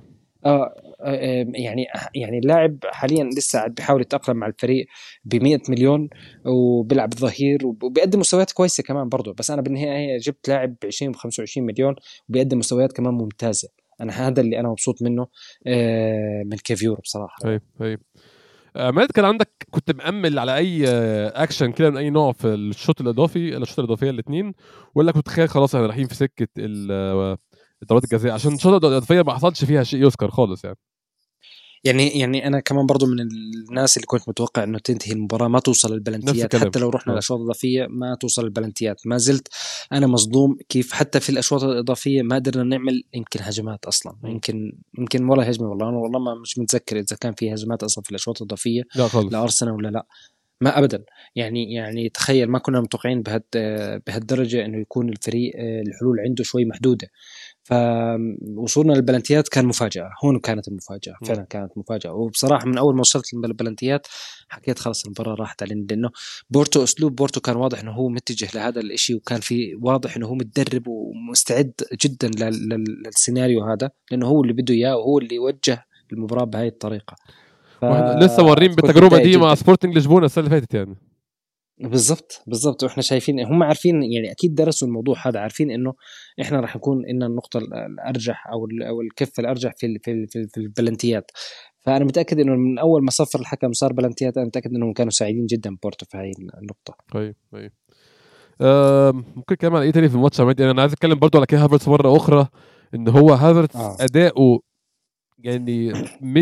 B: يعني اللاعب حاليا لسه قاعد بيحاول يتأقلم مع الفريق ب100 مليون، وبيلعب ظهير وبيقدم مستويات كويسة كمان برضه. بس أنا بالنهاية جبت لاعب ب20 و25 مليون وبيقدم مستويات كمان ممتازة. انا هذا اللي انا مبسوط منه من كيفيور بصراحه.
A: طيب مات كان عندك كنت مأمل على اي اكشن كده من اي نوع في الشوط الاضافي الشوط الاضافيه الاثنين، ولا كنت تخيل خلاص احنا رايحين في سكه ضربات الجزاء عشان الشوط الاضافيه ما حصلش فيها شيء يذكر خالص يعني.
B: يعني انا كمان برضو من الناس اللي كنت متوقع انه تنتهي المباراه ما توصل
A: نفس
B: البلنتيات،
A: الكلام.
B: حتى لو رحنا للاشواط الاضافيه ما توصل البلنتيات. ما زلت انا مصدوم كيف حتى في الاشواط الاضافيه ما قدرنا نعمل يمكن هجمات اصلا، يمكن ولا هجمه. والله انا والله ما مش متذكر اذا كان في هجمات اصلا في الاشواط الاضافيه
A: لا خالص.
B: لارسنال ولا لا. ما ابدا. يعني تخيل ما كنا متوقعين بهالدرجه انه يكون الفريق الحلول عنده شوي محدوده. فوصولنا للبلنتيات كان مفاجأة، هون كانت المفاجأة، فعلا كانت مفاجأة. وبصراحة من أول ما وصلت للبلنتيات حكيت خلص المباراة راحت علينا، لأنه بورتو أسلوب بورتو كان واضح إنه هو متجه لهذا الإشي، وكان في واضح إنه هو متدرب ومستعد جدا للسيناريو هذا، لأنه هو اللي بده إياه وهو اللي وجه المباراة بهاي الطريقة.
A: واحنا لسه مورين
B: كنت
A: بالتجربه
B: متضايق
A: دي مع
B: جدا.
A: سبورتنج لشبونه السنه اللي فاتت يعني.
B: بالضبط واحنا شايفين هم عارفين، يعني اكيد درسوا الموضوع هذا، عارفين انه احنا راح نكون ان النقطه الارجح او الكفه الارجح في البلنتيات. فانا متاكد انه من اول ما صفر الحكم صار بلنتيات، انا متاكد انهم كانوا سعيدين جدا بورتو في هاي النقطه.
A: طيب ممكن كمان ايه تاني في الماتش عماد؟ يعني انا عايز اتكلم برضو على كي هافرتس مره اخرى، ان هو هافرتس
B: اه
A: اداؤه يعني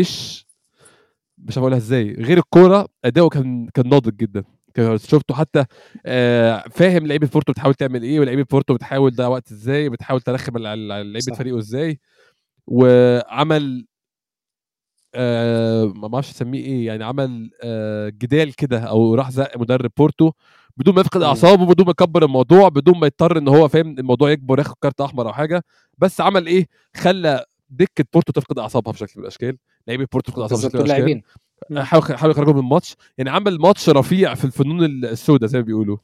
A: مش هقولها ازاي غير الكوره، اداؤه كان ناضج جدا. شفته حتى فاهم لعيبه بورتو بتحاول تعمل ايه، ولعيبه بورتو بتحاول ده وقت ازاي، بتحاول ترخم على لعيبه
B: صح.
A: فريقه ازاي، وعمل ما اعرفش اسميه ايه يعني، عمل جدال كده او راح زق مدرب بورتو بدون ما يفقد
B: مم.
A: اعصابه، بدون ما يكبر الموضوع، بدون ما يضطر ان هو فاهم الموضوع يكبر ياخد كارت احمر او حاجه. بس عمل ايه؟ خلى دكه بورتو تفقد اعصابها بشكل من الاشكال، لعيبه بورتو تفقد اعصابها بشكل
B: بالضبط
A: من الاشكال.
B: واللاعبين. مم.
A: حاول يخرجهم من الماتش، يعني عمل ماتش رفيع في الفنون السوداء زي ما بيقولوا.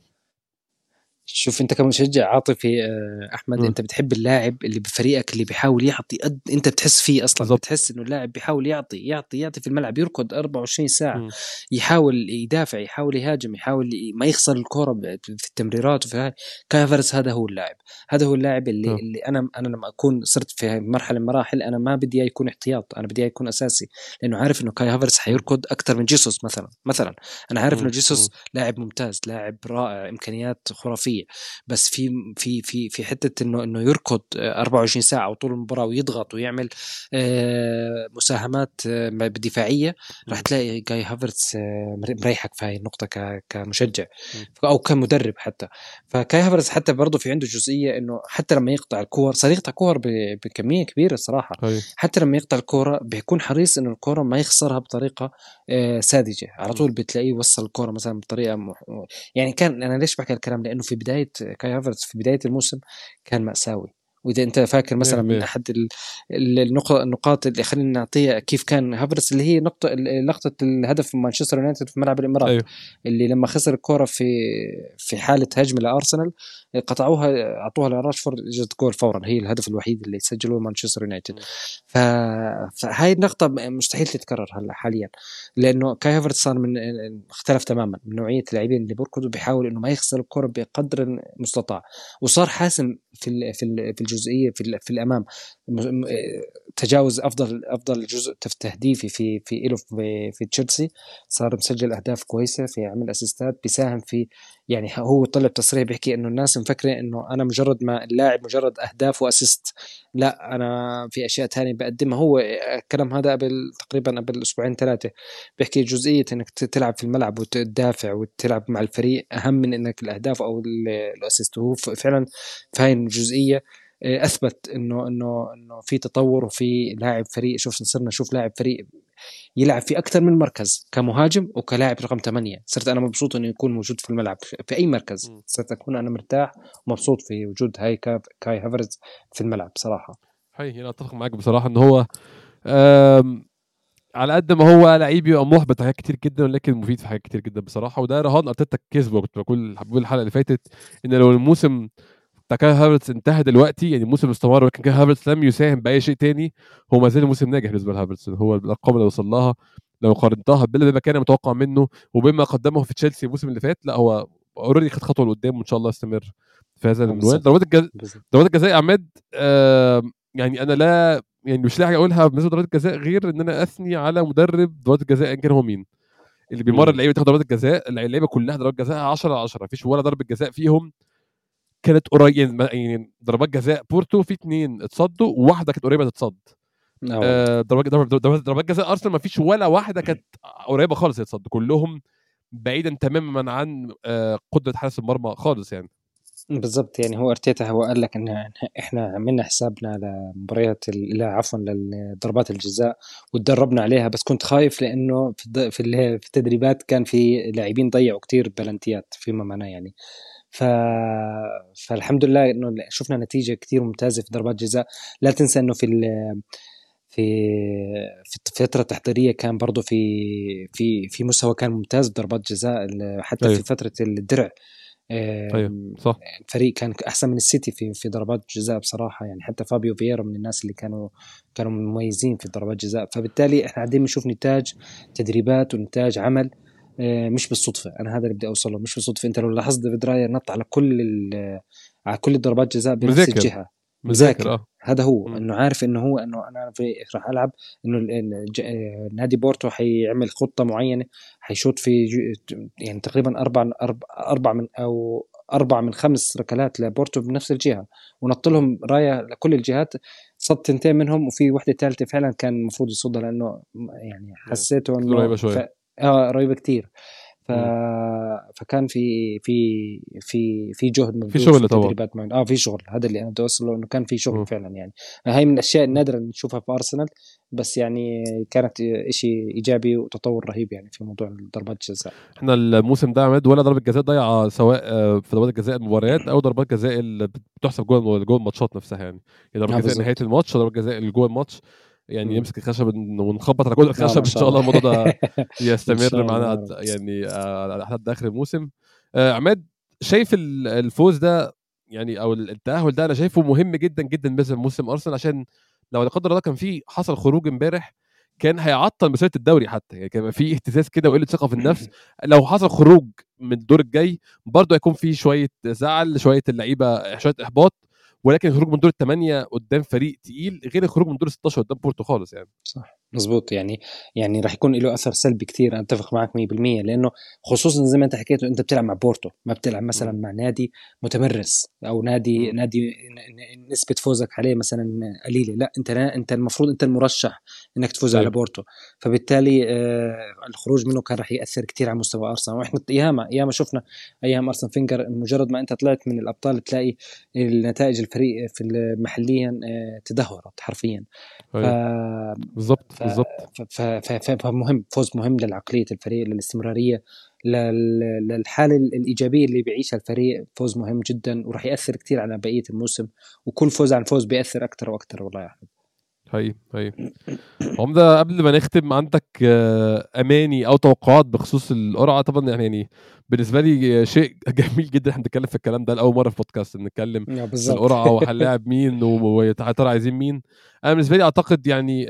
B: شوف انت كمشجع عاطفي احمد،
A: مم.
B: انت بتحب اللاعب اللي بفريقك اللي بيحاول يعطي انت بتحس فيه اصلا،
A: بالظبط.
B: بتحس انه اللاعب بيحاول يعطي في الملعب، يركض 24 ساعه،
A: مم.
B: يحاول يدافع، يحاول يهاجم، يحاول ما يخسر الكره في التمريرات وفي هاي. كاي هافرتز هذا هو اللاعب، هذا هو اللاعب اللي انا لما اكون صرت في مرحله من المراحل انا ما بدي يكون احتياط، انا بدي يكون اساسي، لانه عارف انه كاي هافرتز
A: مم.
B: حيركض اكثر من جيسوس مثلا. انا عارف انه
A: مم.
B: جيسوس لاعب ممتاز، لاعب رائع، امكانيات خرافيه، بس في حته انه يركض 24 ساعه وطول المباراه ويضغط ويعمل مساهمات دفاعيه، راح تلاقي جاي هافرتس مريحك في هاي النقطه كمشجع
A: مم.
B: او كمدرب حتى. فكاي هافرتس حتى برضه في عنده جزئيه انه حتى لما يقطع الكور، صار يقطع كور بكميه كبيره الصراحه،
A: هاي.
B: حتى لما يقطع الكوره بيكون حريص انه الكوره ما يخسرها بطريقه ساذجه، على
A: مم.
B: طول بتلاقيه وصل الكوره مثلا بطريقه يعني كان. انا ليش بحكي الكلام؟ لانه في بدايه كاي هافرتز في بدايه الموسم كان مأساوي. واذا انت فاكر مثلا من
A: 100%.
B: احد النقاط اللي خلينا نعطيها كيف كان هافرتز، اللي هي لقطه الهدف من مانشستر يونايتد في ملعب الامارات،
A: ايوه.
B: اللي لما خسر الكره في حاله هجمه لارسنال، قطعوها اعطوها لراشفورد، اجت جول فورا، هي الهدف الوحيد اللي سجلوه مانشستر يونايتد.
A: مم.
B: ف... فهاي النقطه مستحيل تتكرر هلا حاليا، لانه كاي هافرتز صار من اختلف تماما من نوعيه اللاعبين اللي بيركضوا، بيحاول انه ما يخسر الكره بقدر المستطاع، وصار حاسم في الجزئيه في الامام. تجاوز افضل جزء تهديفي في له في تشيلسي، صار مسجل اهداف كويسه، في عمل اسيستات، بيساهم في، يعني هو طلع تصريح بيحكي انه الناس مفكره انه انا مجرد ما اللاعب مجرد اهداف واسيست، لا انا في اشياء تانية بقدمها. هو الكلام هذا تقريبا قبل اسبوعين ثلاثه، بيحكي جزئيه انك تلعب في الملعب وتدافع وتلعب مع الفريق اهم من انك الاهداف او الاسيست. وهو فعلا في هاي الجزئيه اثبت انه في تطور، وفي لاعب فريق. صرنا نشوف لاعب فريق يلعب في اكثر من مركز، كمهاجم وكلاعب رقم 8. صرت انا مبسوط انه يكون موجود في الملعب في اي مركز،
A: مم.
B: صرت اكون انا مرتاح ومبسوط في وجود كاي هافرتز في الملعب صراحه.
A: انا اتفق معاك بصراحه ان هو على قد ما هو لعيب يبقى محبط في حاجات كتير جدا، ولكن مفيد في حاجات كتير جدا بصراحه. وده رهان ارتيتا كسبه. كنت بقول الحلقه اللي فاتت ان لو الموسم بتاع كاي هافرتس انتهى دلوقتي، يعني الموسم استمر ولكن كاي هافرتس لم يساهم باي شيء تاني، هو ما زال موسم ناجح بالنسبه لهافرتس. هو الارقام اللي وصل لها لو قارنتها بما كان متوقع منه وبما قدمه في تشيلسي الموسم اللي فات، لا هو اوريدي خد خطوه لقدام، وان شاء الله يستمر في هذا المنوال.
B: بالضبط.
A: ضربات الجزاء يا عماد يعني انا لا يعني مش لاقي حاجه اقولها بالنسبه لضربات الجزاء غير ان انا اثني على مدرب ضربات الجزاء كان هو مين اللي بيمرن اللعيبه تاخد ضربات الجزاء. اللعيبه كلها ضربات جزاء 10 على 10، مفيش ولا ضربه جزاء فيهم كانت قريب يعني ضربات جزاء بورتو في 2 اتصدوا وواحده كانت قريبه تتصد.
B: والله
A: ضربات جزاء ارسنال مفيش ولا واحده كانت قريبه خالص تتصد، كلهم بعيدا تماما عن قدره حارس المرمى خالص يعني.
B: بالضبط، يعني هو أرتيتا هو قال لك إن إحنا عملنا حسابنا لمباريات لا عفوا لضربات الجزاء وتدربنا عليها، بس كنت خايف لأنه في التدريبات كان في لاعبين ضيعوا كتير بلنتيات فيما معناه يعني. ف... فالحمد لله إنه شفنا نتيجة كتير ممتازة في ضربات جزاء. لا تنسى إنه في في الفترة التحضيرية كان برضو في مستوى كان ممتاز ضربات جزاء حتى
A: أيوه.
B: في فترة الدرع.
A: ايوه صح.
B: الفريق كان أحسن من السيتي في ضربات جزاء بصراحة يعني. حتى فابيو فييرا من الناس اللي كانوا مميزين في ضربات جزاء. فبالتالي احنا قاعدين بنشوف نتاج تدريبات ونتاج عمل مش بالصدفة. أنا هذا اللي بدي أوصله، مش بالصدفة. أنت لو لاحظت ديفيد راير نط على كل الضربات جزاء بنفس
A: مذاكر
B: الجهة.
A: مذاكر
B: مذاكر، هذا هو
A: مم.
B: انه عارف انه انا راح العب انه نادي بورتو حيعمل خطه معينه، حيشوط في يعني تقريبا اربع من 5 ركلات لبورتو بنفس الجهه، ونط لهم رايه لكل الجهات، صد 2 منهم وفي وحده ثالثه فعلا كان المفروض يصدها لانه يعني حسيته
A: كده قريبه
B: انه
A: شويه.
B: قريبه كتير. ف...
A: مم.
B: فكان في جهد
A: في
B: مبذول في
A: شغل طبعا.
B: التدريبات في شغل. هذا اللي انا بدي اوصله، انه كان في شغل
A: مم.
B: فعلا يعني. هاي من الاشياء
A: مم.
B: النادره اللي نشوفها في ارسنال، بس يعني كانت شيء ايجابي وتطور رهيب يعني في موضوع ضربات الجزاء.
A: احنا الموسم ده عماد ولا ضربه جزاء ضايعه، سواء في ضربات الجزاء المباريات او ضربات جزاء اللي بتحسب جوه الماتشات نفسها يعني ضربه جزاء نهايه
B: بالضبط.
A: الماتش وضربه جزاء اللي جوه الماتش. يعني نمسك الخشب ونخبط على كل
B: ما
A: الخشب ان
B: شاء
A: شاء الله
B: الله.
A: الموضوع ده
B: ان
A: يستمر
B: شاء
A: معانا
B: الله.
A: يعني لحد اخر الموسم. عماد، شايف الفوز ده يعني او التاهل ده انا شايفه مهم جدا جدا بالنسبه لموسم ارسنال، عشان لو لا قدر الله كان في حصل خروج امبارح كان هيعطل مسيره الدوري حتى، يعني كان في اهتزاز كده وقله ثقه في النفس. لو حصل خروج من الدور الجاي برضه هيكون في شويه زعل، شويه اللعيبه شويه احباط، ولكن الخروج من دور الثمانيه قدام فريق تقيل غير الخروج من دور 16 قدام بورتو خالص يعني.
B: صح مزبوط. يعني راح يكون له اثر سلبي كتير. انا اتفق معك 100%، لانه خصوصا زي ما انت حكيت، انت بتلعب مع بورتو، ما بتلعب مثلا
A: مم.
B: مع نادي متمرس او نادي
A: مم.
B: نادي نسبه فوزك عليه مثلا قليله. لا، انت المفروض انت المرشح انك تفوز على
A: ايوه
B: بورتو. فبالتالي الخروج منه كان راح ياثر كتير على مستوى ارسنال. واحنا ياما شفنا ايام ارسن فينجر، مجرد ما انت طلعت من الابطال تلاقي النتائج الفريق في محليا تدهورت حرفيا. ف
A: ايوه بالظبط بالظبط.
B: فمهم، فوز مهم للعقلية الفريق، للاستمرارية، للحالة الإيجابية اللي بيعيشها الفريق. فوز مهم جدا وراح يأثر كتير على بقية الموسم، وكل فوز عن فوز بيأثر أكتر وأكتر. والله يا أحمد.
A: هي عمده، قبل ما نختم عندك اماني او توقعات بخصوص القرعه؟ طبعا يعني بالنسبه لي شيء جميل جدا احنا بنتكلم في الكلام ده لاول مره في بودكاست، بنتكلم في
B: بالضبط.
A: القرعه وهنلاعب مين ويا ترى عايزين مين. انا بالنسبه لي اعتقد يعني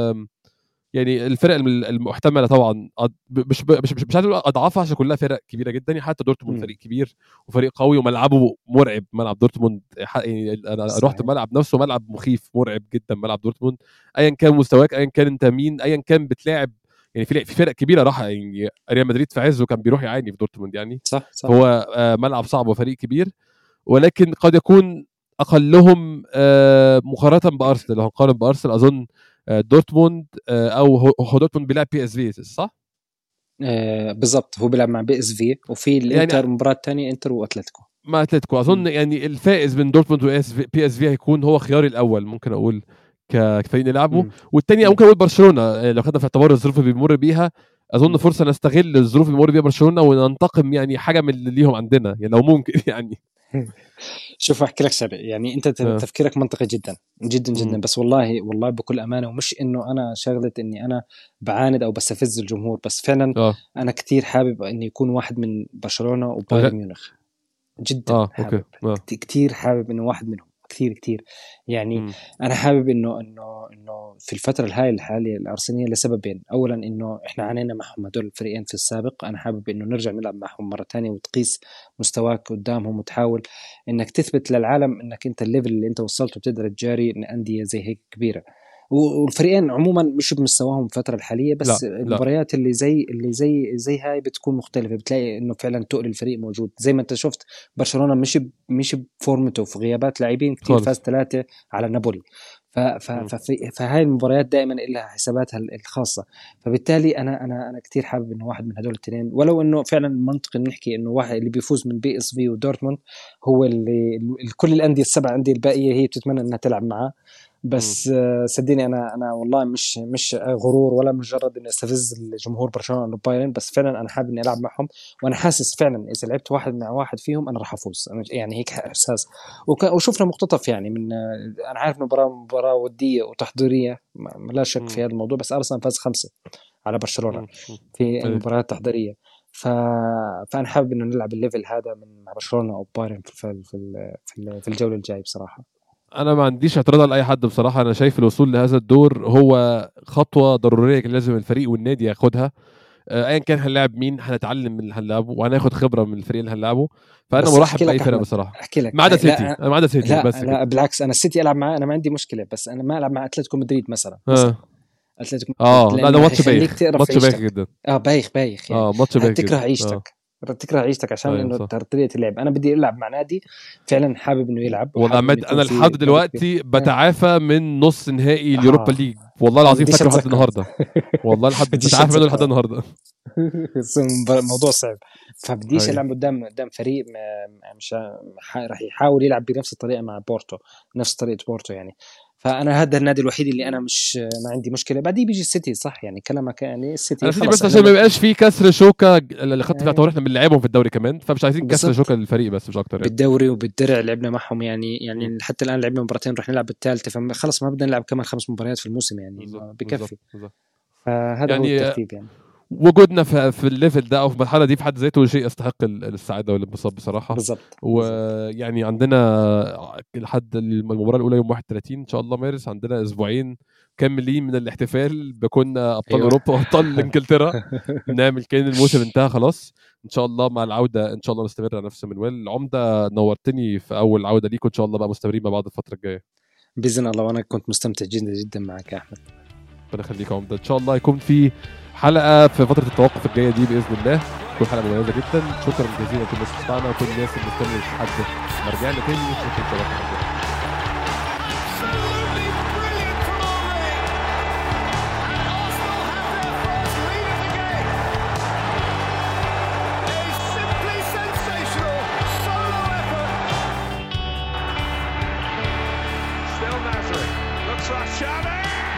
A: يعني الفرق المحتمله طبعا مش عايز اقول اضعافها عشان كلها فرق كبيره جدا، يعني حتى دورتموند فريق كبير وفريق قوي وملعبه مرعب. ملعب دورتموند يعني انا رحت
B: صحيح.
A: الملعب نفسه ملعب مخيف مرعب جدا ملعب دورتموند. ايا كان مستواك، ايا كان انت مين، ايا كان بتلاعب، يعني في فرق كبيره راح يعني ريال مدريد في عزه كان بيروح يعاني في دورتموند يعني.
B: صح صح.
A: فهو ملعب صعب وفريق كبير، ولكن قد يكون اقلهم مقارنه بارسنال. لو هنقارن بارسنال اظن دورتموند او هو دورتموند بيلعب بي اس في صح؟
B: بالضبط، هو بيلعب مع بي اس في، وفي
A: يعني
B: الانتر مباراة تانية، انتر واتلتيكو.
A: مع اتلتيكو اظن
B: مم.
A: يعني الفائز بين دورتموند وبي اس في هيكون هو خياري الاول ممكن اقول كفريق نلعبه،
B: مم.
A: والتاني
B: مم.
A: ممكن اقول برشلونه. لو خدنا في اعتبار الظروف اللي بيمر بيها اظن
B: مم.
A: فرصه نستغل الظروف اللي بيمر بيها برشلونه وننتقم يعني حاجه من اللي ليهم عندنا يعني لو ممكن يعني.
B: شوف احكي لك شغله، يعني انت
A: اه.
B: تفكيرك منطقي جدا جدا
A: امم.
B: جدا، بس والله بكل امانه، ومش انه انا شغله اني انا بعاند او بستفز الجمهور، بس فعلا
A: اه.
B: انا كتير حابب اني يكون واحد من برشلونه وبايرن ميونخ. جدا
A: اوكي.
B: حابب،
A: اه.
B: كتير حابب انه واحد منهم، كتير يعني. انا حابب انه في الفتره الحاليه الارسنال لسببين. اولا انه احنا عانينا معهم هدول الفريقين في السابق، انا حابب انه نرجع نلعب معهم مره تانية وتقيس مستواك قدامهم وتحاول انك تثبت للعالم انك انت الليفل اللي انت وصلته بتقدر تجاري ان انديه زي هيك كبيره. والفريقين عموما مش بمستواهم الفتره الحاليه، بس المباريات اللي زي هاي بتكون مختلفه، بتلاقي انه فعلا تقل الفريق موجود. زي ما انت شفت برشلونه مش بفورمته، في غيابات لاعبين كتير، فاز 3 على نابولي. فهاي المباريات دائما لها حساباتها الخاصه. فبالتالي انا كتير حابب انه واحد من هدول الاثنين، ولو انه فعلا منطقي نحكي انه واحد اللي بيفوز من بي اس في ودورتموند هو اللي كل الانديه السبع انديه الباقيه هي بتتمنى انها تلعب معاه. بس صدقني انا والله مش غرور ولا مجرد اني استفز الجمهور برشلونه او بايرن، بس فعلا انا حابب اني العب معهم، وانا حاسس فعلا اذا لعبت واحد مع واحد فيهم انا راح افوز. يعني هيك احساس. وشفنا مقتطف يعني من انا عارف انه مباراه وديه وتحضيريه لا شك في هذا الموضوع، بس ارسنال فاز 5 على برشلونه في المباراه التحضيريه. فانا حابب انه نلعب الليفل هذا من مع برشلونه او بايرن في الجوله الجايه بصراحه.
A: انا ما عنديش اعتراض على اي حد بصراحه. انا شايف الوصول لهذا الدور هو خطوه ضروريه لازم الفريق والنادي ياخدها. ايا كان هنلعب مين هنتعلم من اللي هنلعبه وهناخد خبره من الفريق اللي هنلعبه. فانا مرحب باي فرقه بصراحه،
B: احكي لك
A: ما عدا سيتي. ما عدا سيتي
B: لا
A: بس
B: لا كده. بالعكس انا السيتي العب معاه انا ما عندي مشكله، بس انا ما العب مع اتلتيكو مدريد مثلا. اتلتيكو
A: لا ده ماتش بايخ، ماتش بايخ جدا.
B: بايخ يعني
A: ماتش بايخ
B: تكره عيشتك. تكره عيشتك عشان انه طريقه اللعب. انا بدي العب مع نادي فعلا حابب انه يلعب.
A: والله انا لحد دلوقتي بتعافى من نص نهائي اليوروبا ليج، والله العظيم فاكر لحد النهارده. والله بتعافى منه لحد النهارده.
B: موضوع صعب. فبديش العب قدام فريق مش راح يحاول يلعب بنفس الطريقه مع بورتو، نفس طريقه بورتو يعني. فانا هذا النادي الوحيد اللي انا ما عندي مشكله. بعدين بيجي السيتي صح يعني كلامك، يعني السيتي
A: بس عشان ما يبقاش فيه كسر شوكه اللي خدت فيها طور احنا بنلعبهم في الدوري كمان، فمش عايزين كسر شوكه للفريق بس مش اكتر يعني.
B: بالدوري وبالدرع لعبنا معهم يعني حتى الان لعبنا مباراتين رح نلعب الثالثه، فخلص ما بدنا نلعب كمان 5 مباريات في الموسم يعني بكفي. فهذا يعني هو الترتيب يعني.
A: وجودنا في الليفل ده او في المرحله دي في حد ذاته شيء يستحق السعاده والانبساط بصراحه. ويعني عندنا لحد المباراه الاولى يوم 31 ان شاء الله مارس عندنا اسبوعين كاملين من الاحتفال بكنا ابطال اوروبا وابطال انجلترا. نعمل كان الموسم انتهى خلاص ان شاء الله. مع العوده ان شاء الله نستمر على نفس المنوال. العمده نورتني في اول عوده ليكم، ان شاء الله بقى مستمرين مع بعض الفتره الجايه
B: باذن الله. وانا كنت مستمتع جدا معك يا احمد.
A: ربنا يخليك يا عمده. ان شاء الله يكون في حلقه في فتره التوقف الجايه دي باذن الله، تكون حلقه مميزه جدا. شكرا جزيلا لكل الناس اللي بتسمعنا وكل الناس اللي مستنيه لحد ما رجعنا تاني. شكرا.
C: Still Nazareth looks like Xavi.